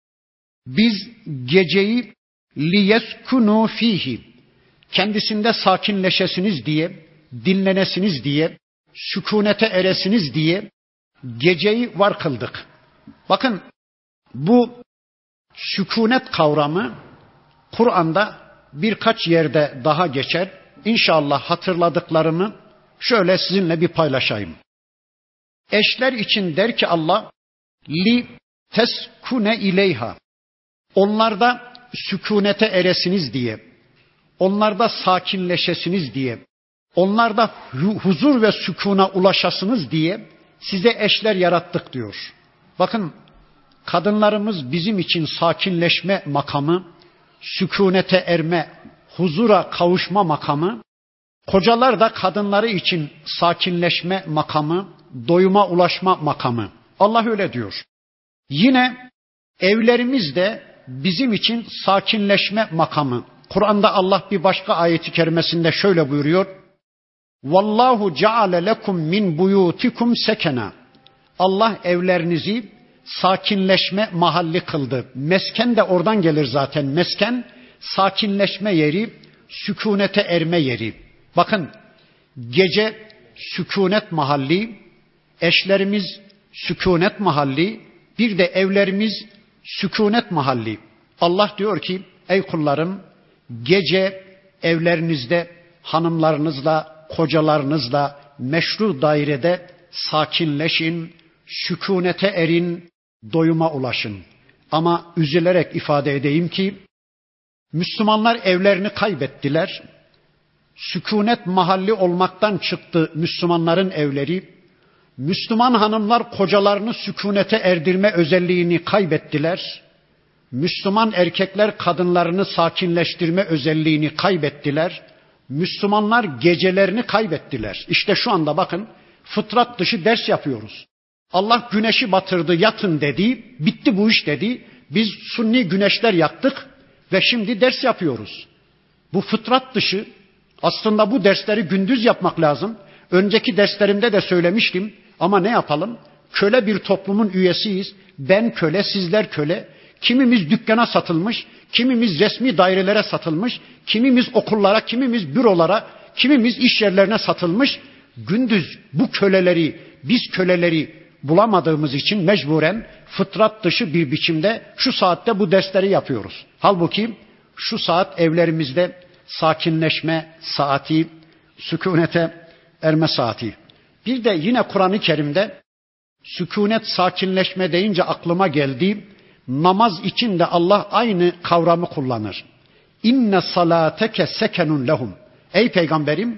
biz geceyi liyeskunu fihi, kendisinde sakinleşesiniz diye, dinlenesiniz diye, sükunete eresiniz diye geceyi var kıldık. Bakın bu sükunet kavramı Kur'an'da birkaç yerde daha geçer. inşallah hatırladıklarımı şöyle sizinle bir paylaşayım. Eşler için der ki Allah, li teskune ileyha. Onlarda sükunete eresiniz diye, onlarda sakinleşesiniz diye, onlarda huzur ve sükuna ulaşasınız diye size eşler yarattık diyor. Bakın, kadınlarımız bizim için sakinleşme makamı, sükunete erme, huzura kavuşma makamı, kocalar da kadınları için sakinleşme makamı, doyuma ulaşma makamı. Allah öyle diyor. Yine evlerimiz de bizim için sakinleşme makamı. Kur'an'da Allah bir başka ayeti kerimesinde şöyle buyuruyor. Vallahu ceale lekum min buyutikum sekena. Allah evlerinizi sakinleşme mahalli kıldı. Mesken de oradan gelir zaten. Mesken sakinleşme yeri, sükunete erme yeri. Bakın, gece sükunet mahalli, eşlerimiz sükunet mahalli, bir de evlerimiz sükunet mahalli. Allah diyor ki, ey kullarım, gece evlerinizde hanımlarınızla, kocalarınızla meşru dairede sakinleşin, sükunete erin, doyuma ulaşın. Ama üzülerek ifade edeyim ki, Müslümanlar evlerini kaybettiler. Sükunet mahalli olmaktan çıktı Müslümanların evleri. Müslüman hanımlar kocalarını sükunete erdirme özelliğini kaybettiler. Müslüman erkekler kadınlarını sakinleştirme özelliğini kaybettiler. Müslümanlar gecelerini kaybettiler. İşte şu anda bakın, fıtrat dışı ders yapıyoruz. Allah güneşi batırdı, yatın dedi, bitti bu iş dedi. Biz sunni güneşler yaktık ve şimdi ders yapıyoruz. Bu fıtrat dışı. Aslında bu dersleri gündüz yapmak lazım. Önceki derslerimde de söylemiştim ama ne yapalım? Köle bir toplumun üyesiyiz. Ben köle, sizler köle. Kimimiz dükkana satılmış, kimimiz resmi dairelere satılmış, kimimiz okullara, kimimiz bürolara, kimimiz iş yerlerine satılmış. Gündüz bu köleleri, biz köleleri bulamadığımız için mecburen fıtrat dışı bir biçimde şu saatte bu dersleri yapıyoruz. Halbuki şu saat evlerimizde sakinleşme saati, sükunete erme saati. Bir de yine Kur'an-ı Kerim'de sükunet, sakinleşme deyince aklıma geldi. Namaz için de Allah aynı kavramı kullanır. İnne salateke sekenun lehum. Ey peygamberim,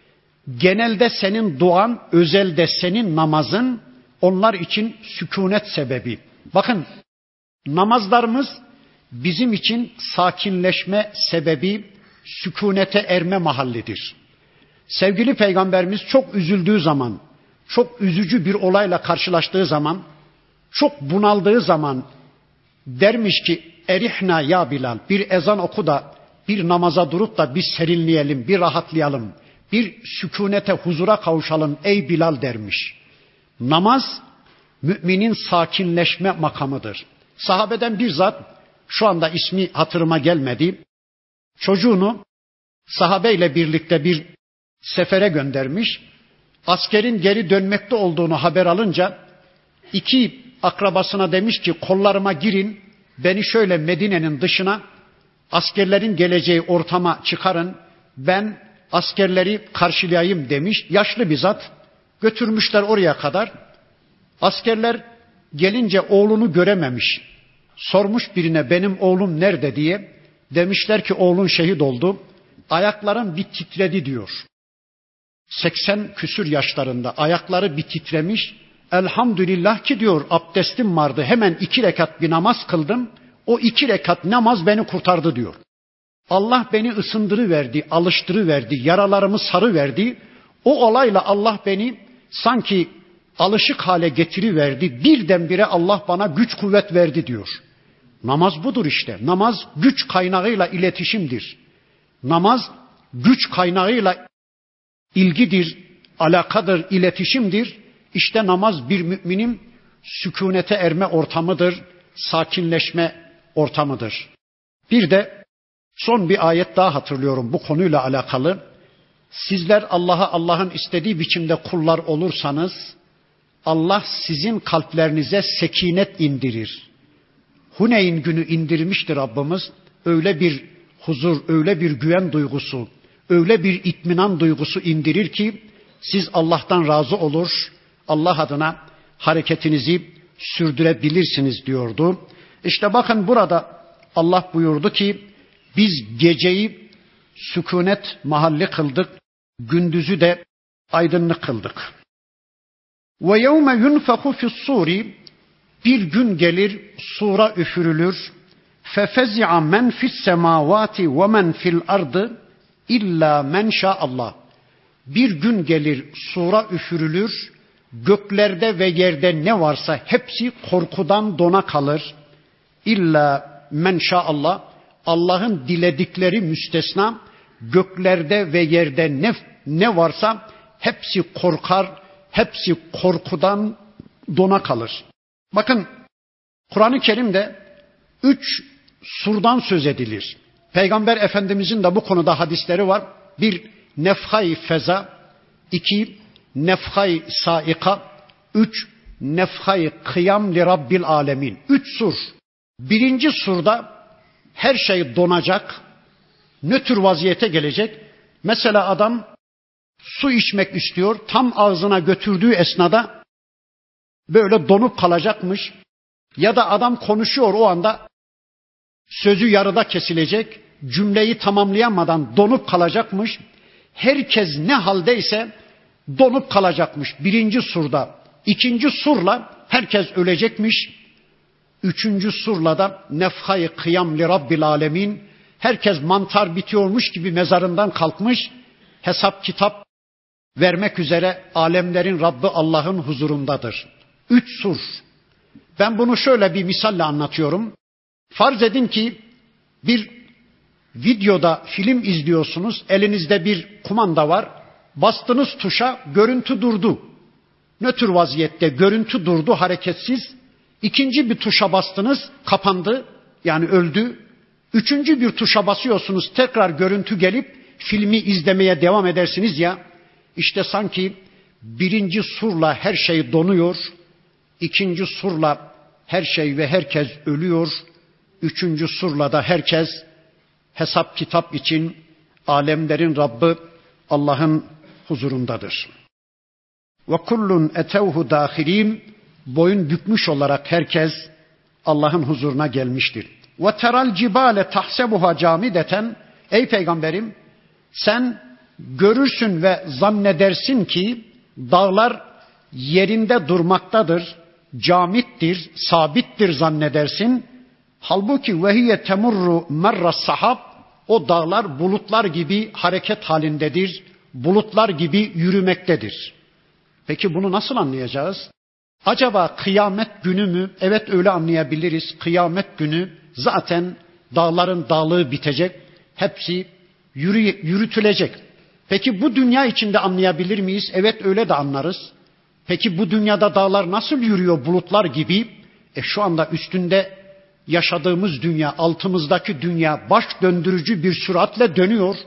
genelde senin duan, özelde senin namazın onlar için sükunet sebebi. Bakın, namazlarımız bizim için sakinleşme sebebi, sükunete erme mahallidir. Sevgili Peygamberimiz çok üzüldüğü zaman, çok üzücü bir olayla karşılaştığı zaman, çok bunaldığı zaman dermiş ki, erihna ya Bilal, bir ezan oku da bir namaza durup da biz serinleyelim, bir rahatlayalım, bir sükunete, huzura kavuşalım ey Bilal dermiş. Namaz müminin sakinleşme makamıdır. Sahabeden bir zat, şu anda ismi hatırıma gelmedi, çocuğunu sahabeyle birlikte bir sefere göndermiş. Askerin geri dönmekte olduğunu haber alınca iki akrabasına demiş ki, kollarıma girin, beni şöyle Medine'nin dışına, askerlerin geleceği ortama çıkarın, ben askerleri karşılayayım demiş. Yaşlı bir zat, götürmüşler oraya kadar. Askerler gelince oğlunu görememiş. Sormuş birine, benim oğlum nerede diye. Demişler ki oğlun şehit oldu. Ayaklarım bir titredi diyor. 80 küsür yaşlarında ayakları bir titremiş. Elhamdülillah ki diyor, abdestim vardı, hemen 2 rekat bir namaz kıldım. O 2 rekat namaz beni kurtardı diyor. Allah beni ısındırıverdi, alıştırıverdi, yaralarımı sarıverdi. O olayla Allah beni sanki alışık hale getiriverdi. Birdenbire Allah bana güç kuvvet verdi diyor. Namaz budur işte. Namaz güç kaynağıyla iletişimdir. Namaz güç kaynağıyla ilgidir, alakadır, iletişimdir. İşte namaz bir müminin sükunete erme ortamıdır, sakinleşme ortamıdır. Bir de son bir ayet daha hatırlıyorum bu konuyla alakalı. Sizler Allah'a Allah'ın istediği biçimde kullar olursanız Allah sizin kalplerinize sekinet indirir. Huneyn günü indirmiştir Rabbimiz. Öyle bir huzur, öyle bir güven duygusu, öyle bir itminan duygusu indirir ki siz Allah'tan razı olur, Allah adına hareketinizi sürdürebilirsiniz diyordu. İşte bakın burada Allah buyurdu ki biz geceyi sükunet mahalli kıldık, gündüzü de aydınlık kıldık. Ve yevme yunfehu fi's-suri, bir gün gelir sura üfürülür. Fefezi'a men fi's-semavati ve men fil-ardı illa men şa'allah. Bir gün gelir sura üfürülür. Göklerde ve yerde ne varsa hepsi korkudan dona kalır. İlla men şa'allah. Allah'ın diledikleri müstesna, göklerde ve yerde ne varsa hepsi korkar, hepsi korkudan dona kalır. Bakın Kur'an-ı Kerim'de 3 surdan söz edilir. Peygamber Efendimizin de bu konuda hadisleri var. 1 nefhai feza, 2 nefhai saika, 3 nefhai kıyam li rabbil alemin. 3 sur. 1. surda her şey donacak, nötr vaziyete gelecek. Mesela adam su içmek istiyor, tam ağzına götürdüğü esnada böyle donup kalacakmış. Ya da adam konuşuyor, o anda sözü yarıda kesilecek, cümleyi tamamlayamadan donup kalacakmış. Herkes ne haldeyse donup kalacakmış 1. surda. 2. surla herkes ölecekmiş. 3. surla da nefhai kıyam li rabbil alemin. Herkes mantar bitiyormuş gibi mezarından kalkmış. Hesap kitap vermek üzere alemlerin Rabbi Allah'ın huzurundadır. 3 sur. Ben bunu şöyle bir misalle anlatıyorum. Farz edin ki bir videoda film izliyorsunuz. Elinizde bir kumanda var. Bastınız tuşa, görüntü durdu. Nötr vaziyette görüntü durdu, hareketsiz. 2. bir tuşa bastınız, kapandı. Yani öldü. 3. bir tuşa basıyorsunuz, tekrar görüntü gelip filmi izlemeye devam edersiniz ya. İşte sanki 1. surla her şey donuyor. 2. surla her şey ve herkes ölüyor. 3. surla da herkes hesap kitap için alemlerin Rabbi Allah'ın huzurundadır. Ve kullun etevhu dahirin, boyun bükmüş olarak herkes Allah'ın huzuruna gelmiştir. Ve teral cibale tahsebuha camideten, ey peygamberim sen görürsün ve zannedersin ki dağlar yerinde durmaktadır, camittir, sabittir zannedersin. Halbuki vehiye temurru merras sahab, o dağlar bulutlar gibi hareket halindedir, bulutlar gibi yürümektedir. Peki bunu nasıl anlayacağız? Acaba kıyamet günü mü? Evet, öyle anlayabiliriz. Kıyamet günü zaten dağların dağlığı bitecek, hepsi yürütülecek. Peki bu dünya içinde anlayabilir miyiz? Evet, öyle de anlarız. Peki bu dünyada dağlar nasıl yürüyor bulutlar gibi? Şu anda üstünde yaşadığımız dünya, altımızdaki dünya baş döndürücü bir süratle dönüyor.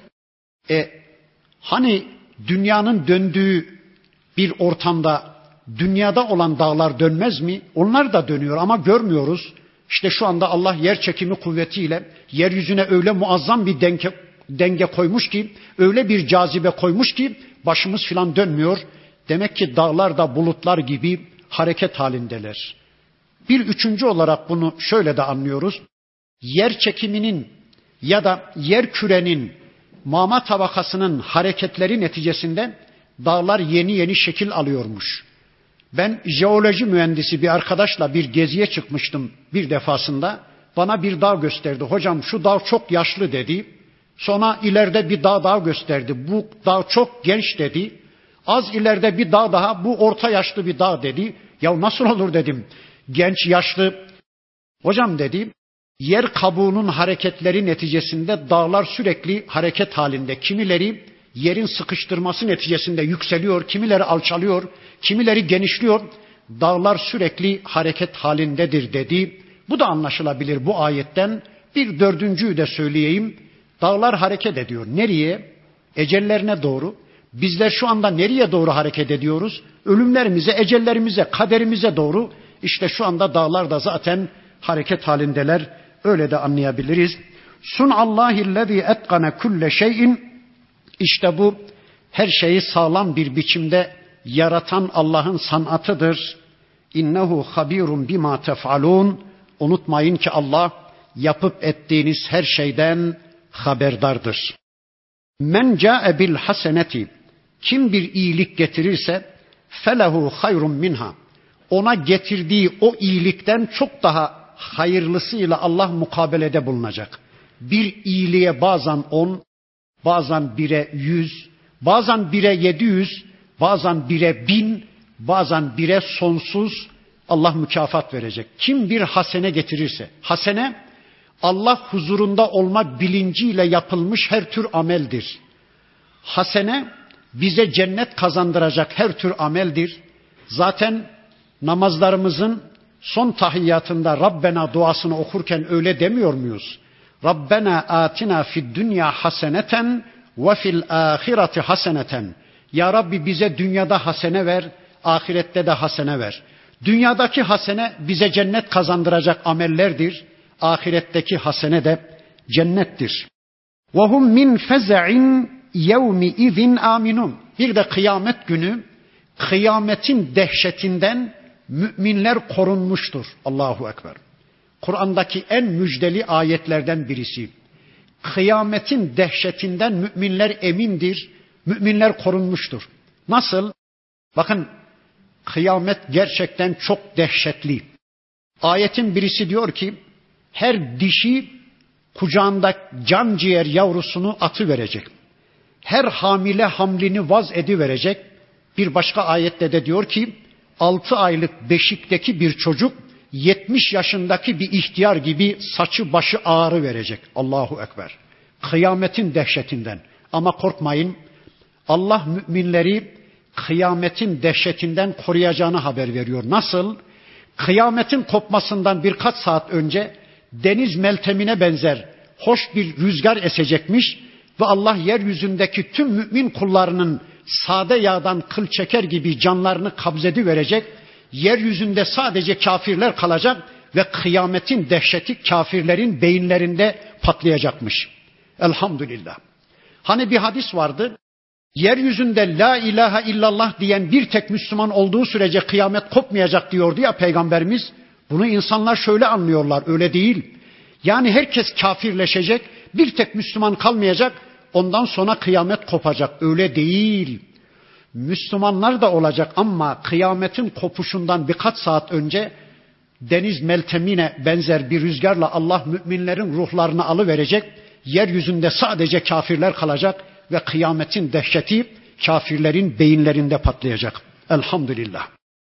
Hani dünyanın döndüğü bir ortamda dünyada olan dağlar dönmez mi? Onlar da dönüyor ama görmüyoruz. İşte şu anda Allah yer çekimi kuvvetiyle yeryüzüne öyle muazzam bir denge koymuş ki, öyle bir cazibe koymuş ki başımız filan dönmüyor. Demek ki dağlar da bulutlar gibi hareket halindeler. Bir üçüncü olarak bunu şöyle de anlıyoruz. Yer çekiminin ya da yer kürenin mama tabakasının hareketleri neticesinde dağlar yeni yeni şekil alıyormuş. Ben jeoloji mühendisi bir arkadaşla bir geziye çıkmıştım bir defasında. Bana bir dağ gösterdi. Hocam şu dağ çok yaşlı dedi. Sonra ileride bir dağ daha gösterdi. Bu dağ çok genç dedi. Az ileride bir dağ daha, bu orta yaşlı bir dağ dedi. Ya nasıl olur dedim. Genç, yaşlı. Hocam dedi, yer kabuğunun hareketleri neticesinde dağlar sürekli hareket halinde. Kimileri yerin sıkıştırması neticesinde yükseliyor, kimileri alçalıyor, kimileri genişliyor. Dağlar sürekli hareket halindedir dedi. Bu da anlaşılabilir bu ayetten. Bir dördüncüyü de söyleyeyim. Dağlar hareket ediyor. Nereye? Ecellerine doğru. Bizler şu anda nereye doğru hareket ediyoruz? Ölümlerimize, ecellerimize, kaderimize doğru. İşte şu anda dağlar da zaten hareket halindeler. Öyle de anlayabiliriz. Sun'allahillezî etkane kulle şeyin İşte bu her şeyi sağlam bir biçimde yaratan Allah'ın sanatıdır. İnnehu habirun bima tef'alun. Unutmayın ki Allah yapıp ettiğiniz her şeyden haberdardır. Men ca'e bil haseneti. Kim bir iyilik getirirse felehu hayrun minha. Ona getirdiği o iyilikten çok daha hayırlısıyla Allah mukabelede bulunacak. Bir iyiliğe bazen 10, bazen 1'e 100, bazen 1'e 700, bazen 1'e 1000, bazen 1'e sonsuz Allah mükafat verecek. Kim bir hasene getirirse, hasene Allah huzurunda olmak bilinciyle yapılmış her tür ameldir. Hasene bize cennet kazandıracak her tür ameldir. Zaten namazlarımızın son tahiyyatında Rabbena duasını okurken öyle demiyor muyuz? Rabbena atina fid dünya haseneten ve fil ahireti haseneten. Ya Rabbi bize dünyada hasene ver, ahirette de hasene ver. Dünyadaki hasene bize cennet kazandıracak amellerdir. Ahiretteki hasene de cennettir. Ve hum min fez'in yevmi izin aminun. Bir de kıyamet günü, kıyametin dehşetinden müminler korunmuştur. Allahu Ekber. Kur'an'daki en müjdeli ayetlerden birisi. Kıyametin dehşetinden müminler emindir, müminler korunmuştur. Nasıl? Bakın, kıyamet gerçekten çok dehşetli. Ayetin birisi diyor ki, her dişi kucağında can ciğer yavrusunu atıverecek. Her hamile hamlini vaz ediverecek. Bir başka ayette de diyor ki, 6 aylık beşikteki bir çocuk 70 yaşındaki bir ihtiyar gibi saçı başı ağrı verecek. Allahu Ekber. Kıyametin dehşetinden. Ama korkmayın, Allah müminleri kıyametin dehşetinden koruyacağını haber veriyor. Nasıl? Kıyametin kopmasından birkaç saat önce deniz meltemine benzer hoş bir rüzgar esecekmiş ve Allah yeryüzündeki tüm mümin kullarının sade yağdan kıl çeker gibi canlarını kabzediverecek. Yeryüzünde sadece kafirler kalacak ve kıyametin dehşeti kafirlerin beyinlerinde patlayacakmış. Elhamdülillah. Hani bir hadis vardı. Yeryüzünde la ilahe illallah diyen bir tek Müslüman olduğu sürece kıyamet kopmayacak diyordu ya Peygamberimiz. Bunu insanlar şöyle anlıyorlar, öyle değil. Yani herkes kafirleşecek, bir tek Müslüman kalmayacak, ondan sonra kıyamet kopacak. Öyle değil. Müslümanlar da olacak ama kıyametin kopuşundan birkaç saat önce deniz meltemine benzer bir rüzgarla Allah müminlerin ruhlarını alıverecek. Yeryüzünde sadece kafirler kalacak ve kıyametin dehşeti kafirlerin beyinlerinde patlayacak. Elhamdülillah.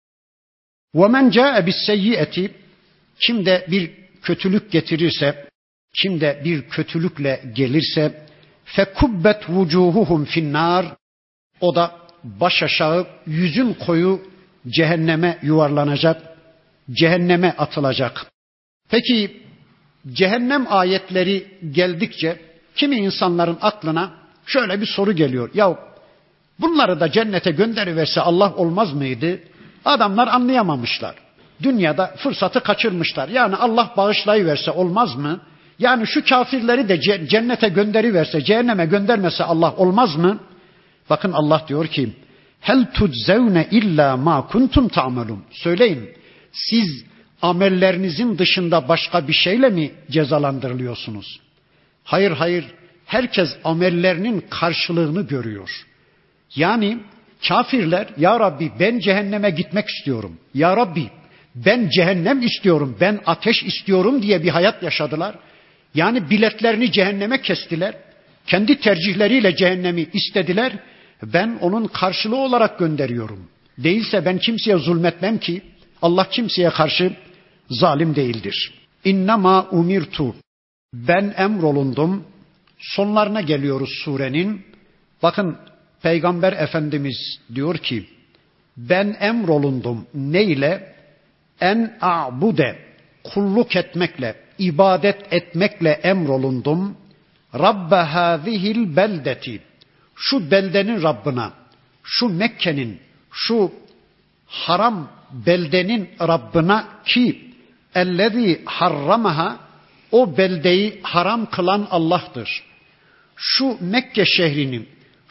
وَمَنْ جَاءَ بِالسَّيِّئَةِ. Kim de bir kötülük getirirse, kim de bir kötülükle gelirse فَكُبَّتْ وُجُوهُهُمْ فِي النَّارِ. O da baş aşağı yüzün koyu cehenneme yuvarlanacak, cehenneme atılacak. Peki cehennem ayetleri geldikçe kimi insanların aklına şöyle bir soru geliyor. Ya bunları da cennete gönderiverse Allah olmaz mıydı? Adamlar anlayamamışlar. Dünyada fırsatı kaçırmışlar. Yani Allah bağışlayıverse olmaz mı? Yani şu kafirleri de cennete gönderiverse, cehenneme göndermese Allah olmaz mı? Bakın Allah diyor ki, hel tuczevne illa ma kuntum ta'malun. Söyleyin, siz amellerinizin dışında başka bir şeyle mi cezalandırılıyorsunuz? Hayır, hayır. Herkes amellerinin karşılığını görüyor. Yani kafirler, ya Rabbi ben cehenneme gitmek istiyorum. Ya Rabbi ben cehennem istiyorum, ben ateş istiyorum diye bir hayat yaşadılar. Yani biletlerini cehenneme kestiler. Kendi tercihleriyle cehennemi istediler. Ben onun karşılığı olarak gönderiyorum. Değilse ben kimseye zulmetmem ki. Allah kimseye karşı zalim değildir. İnnemâ umirtu. Ben emrolundum. Sonlarına geliyoruz surenin. Bakın Peygamber Efendimiz diyor ki, ben emrolundum neyle? En a'bude, kulluk etmekle, ibadet etmekle emrolundum. Rabbe hâzihil beldeti, şu beldenin Rabbına, şu Mekke'nin, şu haram beldenin Rabbına ki ellezî harramaha, o beldeyi haram kılan Allah'tır. Şu Mekke şehrinin,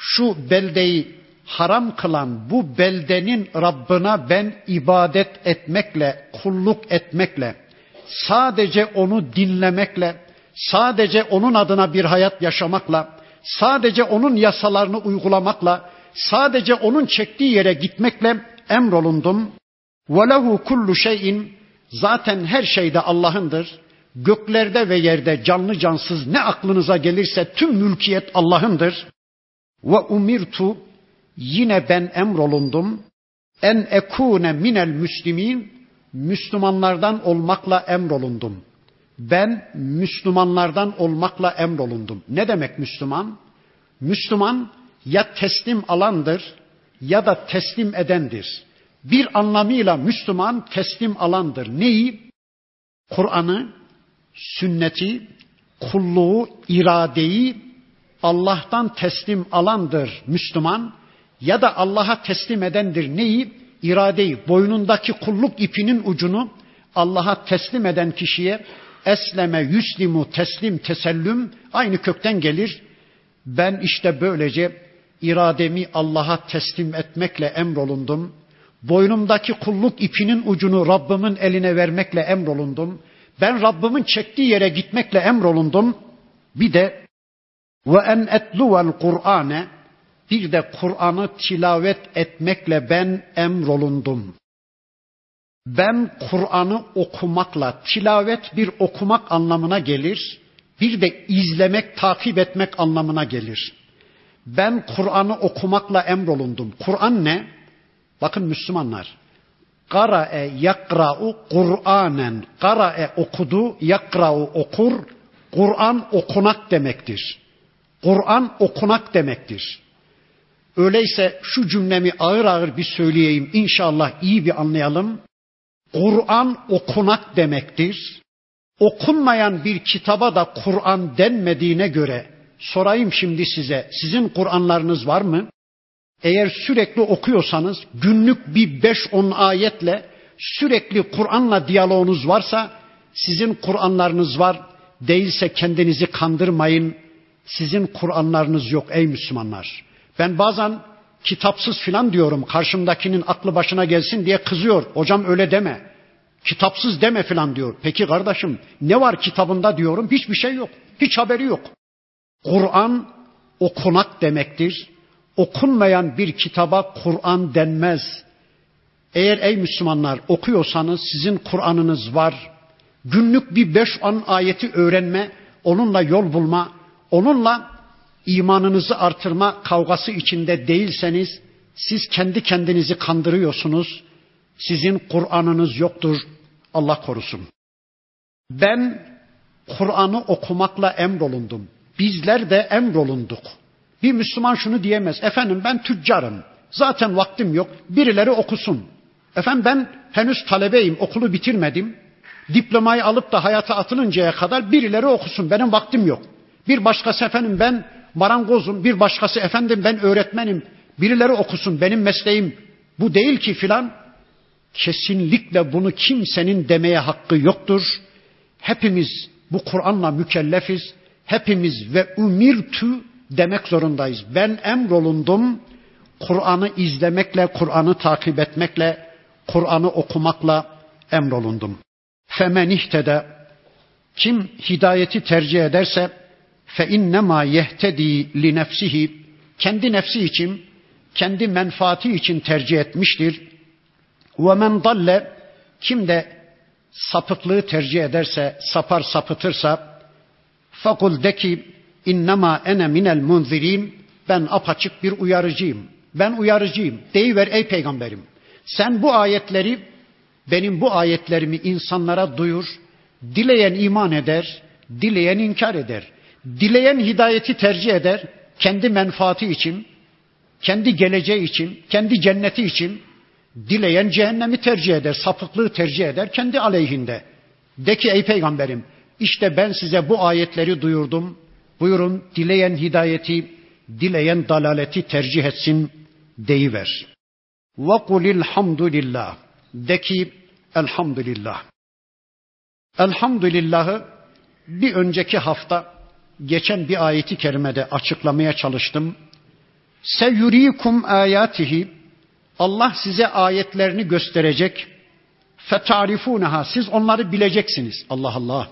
şu beldeyi haram kılan bu beldenin Rabbına ben ibadet etmekle, kulluk etmekle, sadece onu dinlemekle, sadece onun adına bir hayat yaşamakla, sadece onun yasalarını uygulamakla, sadece onun çektiği yere gitmekle emrolundum. وَلَهُ كُلُّ şeyin, zaten her şey de Allah'ındır. Göklerde ve yerde canlı cansız ne aklınıza gelirse tüm mülkiyet Allah'ındır. وَاُمِرْتُ, yine ben emrolundum. En ekune minel müslimin, Müslümanlardan olmakla emrolundum. Ben Müslümanlardan olmakla emrolundum. Ne demek Müslüman? Müslüman ya teslim alandır ya da teslim edendir. Bir anlamıyla Müslüman teslim alandır. Neyi? Kur'an'ı, sünneti, kulluğu, iradeyi Allah'tan teslim alandır Müslüman. Ya da Allah'a teslim edendir. Neyi? İradeyi, boynundaki kulluk ipinin ucunu Allah'a teslim eden kişiye esleme, yüslimu, teslim, tesellüm aynı kökten gelir. Ben işte böylece irademi Allah'a teslim etmekle emrolundum. Boynumdaki kulluk ipinin ucunu Rabbimin eline vermekle emrolundum. Ben Rabbimin çektiği yere gitmekle emrolundum. Bir de ve en etluvel Kur'ane, bir de Kur'an'ı tilavet etmekle ben emrolundum. Ben Kur'an'ı okumakla, tilavet bir okumak anlamına gelir, bir de izlemek, takip etmek anlamına gelir. Ben Kur'an'ı okumakla emrolundum. Kur'an ne? Bakın Müslümanlar, Kara'e yakra'u Kur'anen, Kara'e okudu, yakra'u okur, Kur'an okunak demektir. Kur'an okunak demektir. Öyleyse şu cümlemi ağır ağır bir söyleyeyim, İnşallah iyi bir anlayalım. Kur'an okunak demektir. Okunmayan bir kitaba da Kur'an denmediğine göre sorayım şimdi size, sizin Kur'anlarınız var mı? Eğer sürekli okuyorsanız, günlük bir 5-10 ayetle sürekli Kur'an'la diyaloğunuz varsa sizin Kur'anlarınız var. Değilse kendinizi kandırmayın. Sizin Kur'anlarınız yok ey Müslümanlar. Ben bazen kitapsız filan diyorum, karşımdakinin aklı başına gelsin diye kızıyor. Hocam öyle deme, kitapsız deme filan diyor. Peki kardeşim ne var kitabında diyorum, hiçbir şey yok, hiç haberi yok. Kur'an okunak demektir. Okunmayan bir kitaba Kur'an denmez. Eğer ey Müslümanlar okuyorsanız sizin Kur'an'ınız var. Günlük bir 5-10 ayeti öğrenme, onunla yol bulma, onunla imanınızı artırma kavgası içinde değilseniz siz kendi kendinizi kandırıyorsunuz. Sizin Kur'an'ınız yoktur. Allah korusun. Ben Kur'an'ı okumakla emrolundum. Bizler de emrolunduk. Bir Müslüman şunu diyemez. Efendim ben tüccarım. Zaten vaktim yok. Birileri okusun. Efendim ben henüz talebeyim. Okulu bitirmedim. Diplomayı alıp da hayata atılıncaya kadar birileri okusun. Benim vaktim yok. Bir başkası efendim ben marangozum. Bir başkası efendim ben öğretmenim. Birileri okusun. Benim mesleğim bu değil ki filan. Kesinlikle bunu kimsenin demeye hakkı yoktur. Hepimiz bu Kur'an'la mükellefiz. Hepimiz ve umirtü demek zorundayız. Ben emrolundum. Kur'an'ı izlemekle, Kur'an'ı takip etmekle, Kur'an'ı okumakla emrolundum. Femen ihtede, kim hidayeti tercih ederse fe innema yehtedi li nefsihi, kendi nefsi için, kendi menfaati için tercih etmiştir. Ve men dalle, kim de sapıklığı tercih ederse, sapar sapıtırsa, fakul de ki innema ene minel munzirin, ben apaçık bir uyarıcıyım. Ben uyarıcıyım. Deyiver ey peygamberim. Sen bu ayetleri, benim bu ayetlerimi insanlara duyur. Dileyen iman eder, dileyen inkar eder. Dileyen hidayeti tercih eder, kendi menfaati için, kendi geleceği için, kendi cenneti için. Dileyen cehennemi tercih eder, sapıklığı tercih eder, kendi aleyhinde. De ki ey peygamberim, işte ben size bu ayetleri duyurdum. Buyurun dileyen hidayeti, dileyen dalaleti tercih etsin deyiver. Ve kulil hamdülillah. De ki elhamdülillah. Elhamdülillah'ı bir önceki hafta geçen bir ayeti kerimede açıklamaya çalıştım. Seyurikum ayatihi, Allah size ayetlerini gösterecek. Fetarifunaha, siz onları bileceksiniz. Allah Allah.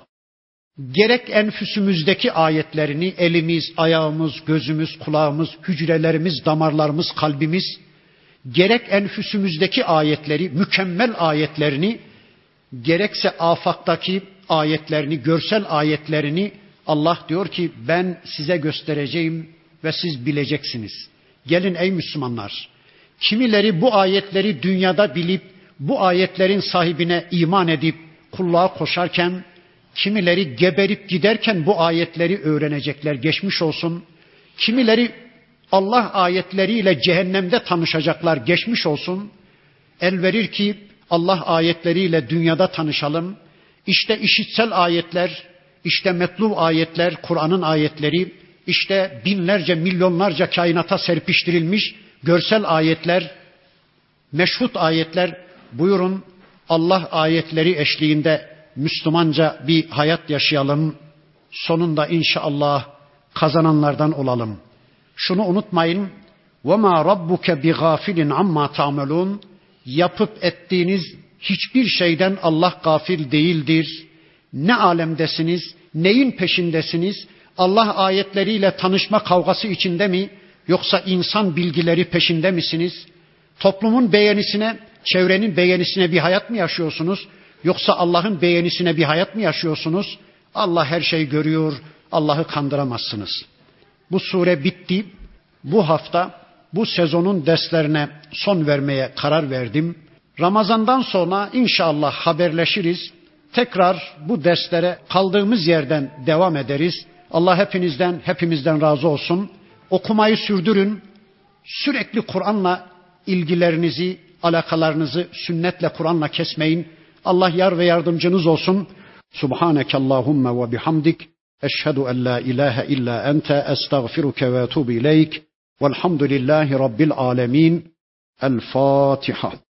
Gerek enfüsümüzdeki ayetlerini, elimiz, ayağımız, gözümüz, kulağımız, hücrelerimiz, damarlarımız, kalbimiz, gerek enfüsümüzdeki ayetleri, mükemmel ayetlerini, gerekse afaktaki ayetlerini, görsel ayetlerini Allah diyor ki ben size göstereceğim ve siz bileceksiniz. Gelin ey Müslümanlar, kimileri bu ayetleri dünyada bilip bu ayetlerin sahibine iman edip kulluğa koşarken, kimileri geberip giderken bu ayetleri öğrenecekler, geçmiş olsun. Kimileri Allah ayetleriyle cehennemde tanışacaklar, geçmiş olsun. El verir ki Allah ayetleriyle dünyada tanışalım. İşte işitsel ayetler, işte metlub ayetler, Kur'an'ın ayetleri, işte binlerce, milyonlarca kainata serpiştirilmiş görsel ayetler, meşhut ayetler. Buyurun Allah ayetleri eşliğinde Müslümanca bir hayat yaşayalım. Sonunda inşallah kazananlardan olalım. Şunu unutmayın. وَمَا رَبُّكَ بِغَافِلٍ عَمَّا تَعْمَلُونَ. Yapıp ettiğiniz hiçbir şeyden Allah gafil değildir. Ne alemdesiniz, neyin peşindesiniz? Allah ayetleriyle tanışma kavgası içinde mi? Yoksa insan bilgileri peşinde misiniz? Toplumun beğenisine, çevrenin beğenisine bir hayat mı yaşıyorsunuz? Yoksa Allah'ın beğenisine bir hayat mı yaşıyorsunuz? Allah her şeyi görüyor, Allah'ı kandıramazsınız. Bu sure bitti. Bu hafta bu sezonun derslerine son vermeye karar verdim. Ramazandan sonra inşallah haberleşiriz. Tekrar bu derslere kaldığımız yerden devam ederiz. Allah hepimizden razı olsun. Okumayı sürdürün. Sürekli Kur'an'la ilgilerinizi, alakalarınızı sünnetle, Kur'an'la kesmeyin. Allah yar ve yardımcınız olsun. Subhaneke Allahumma ve bihamdik. Eşhedü en la ilahe illa ente estağfiruke ve etûbü ileyk. Velhamdülillahi Rabbil alemin. El Fatiha.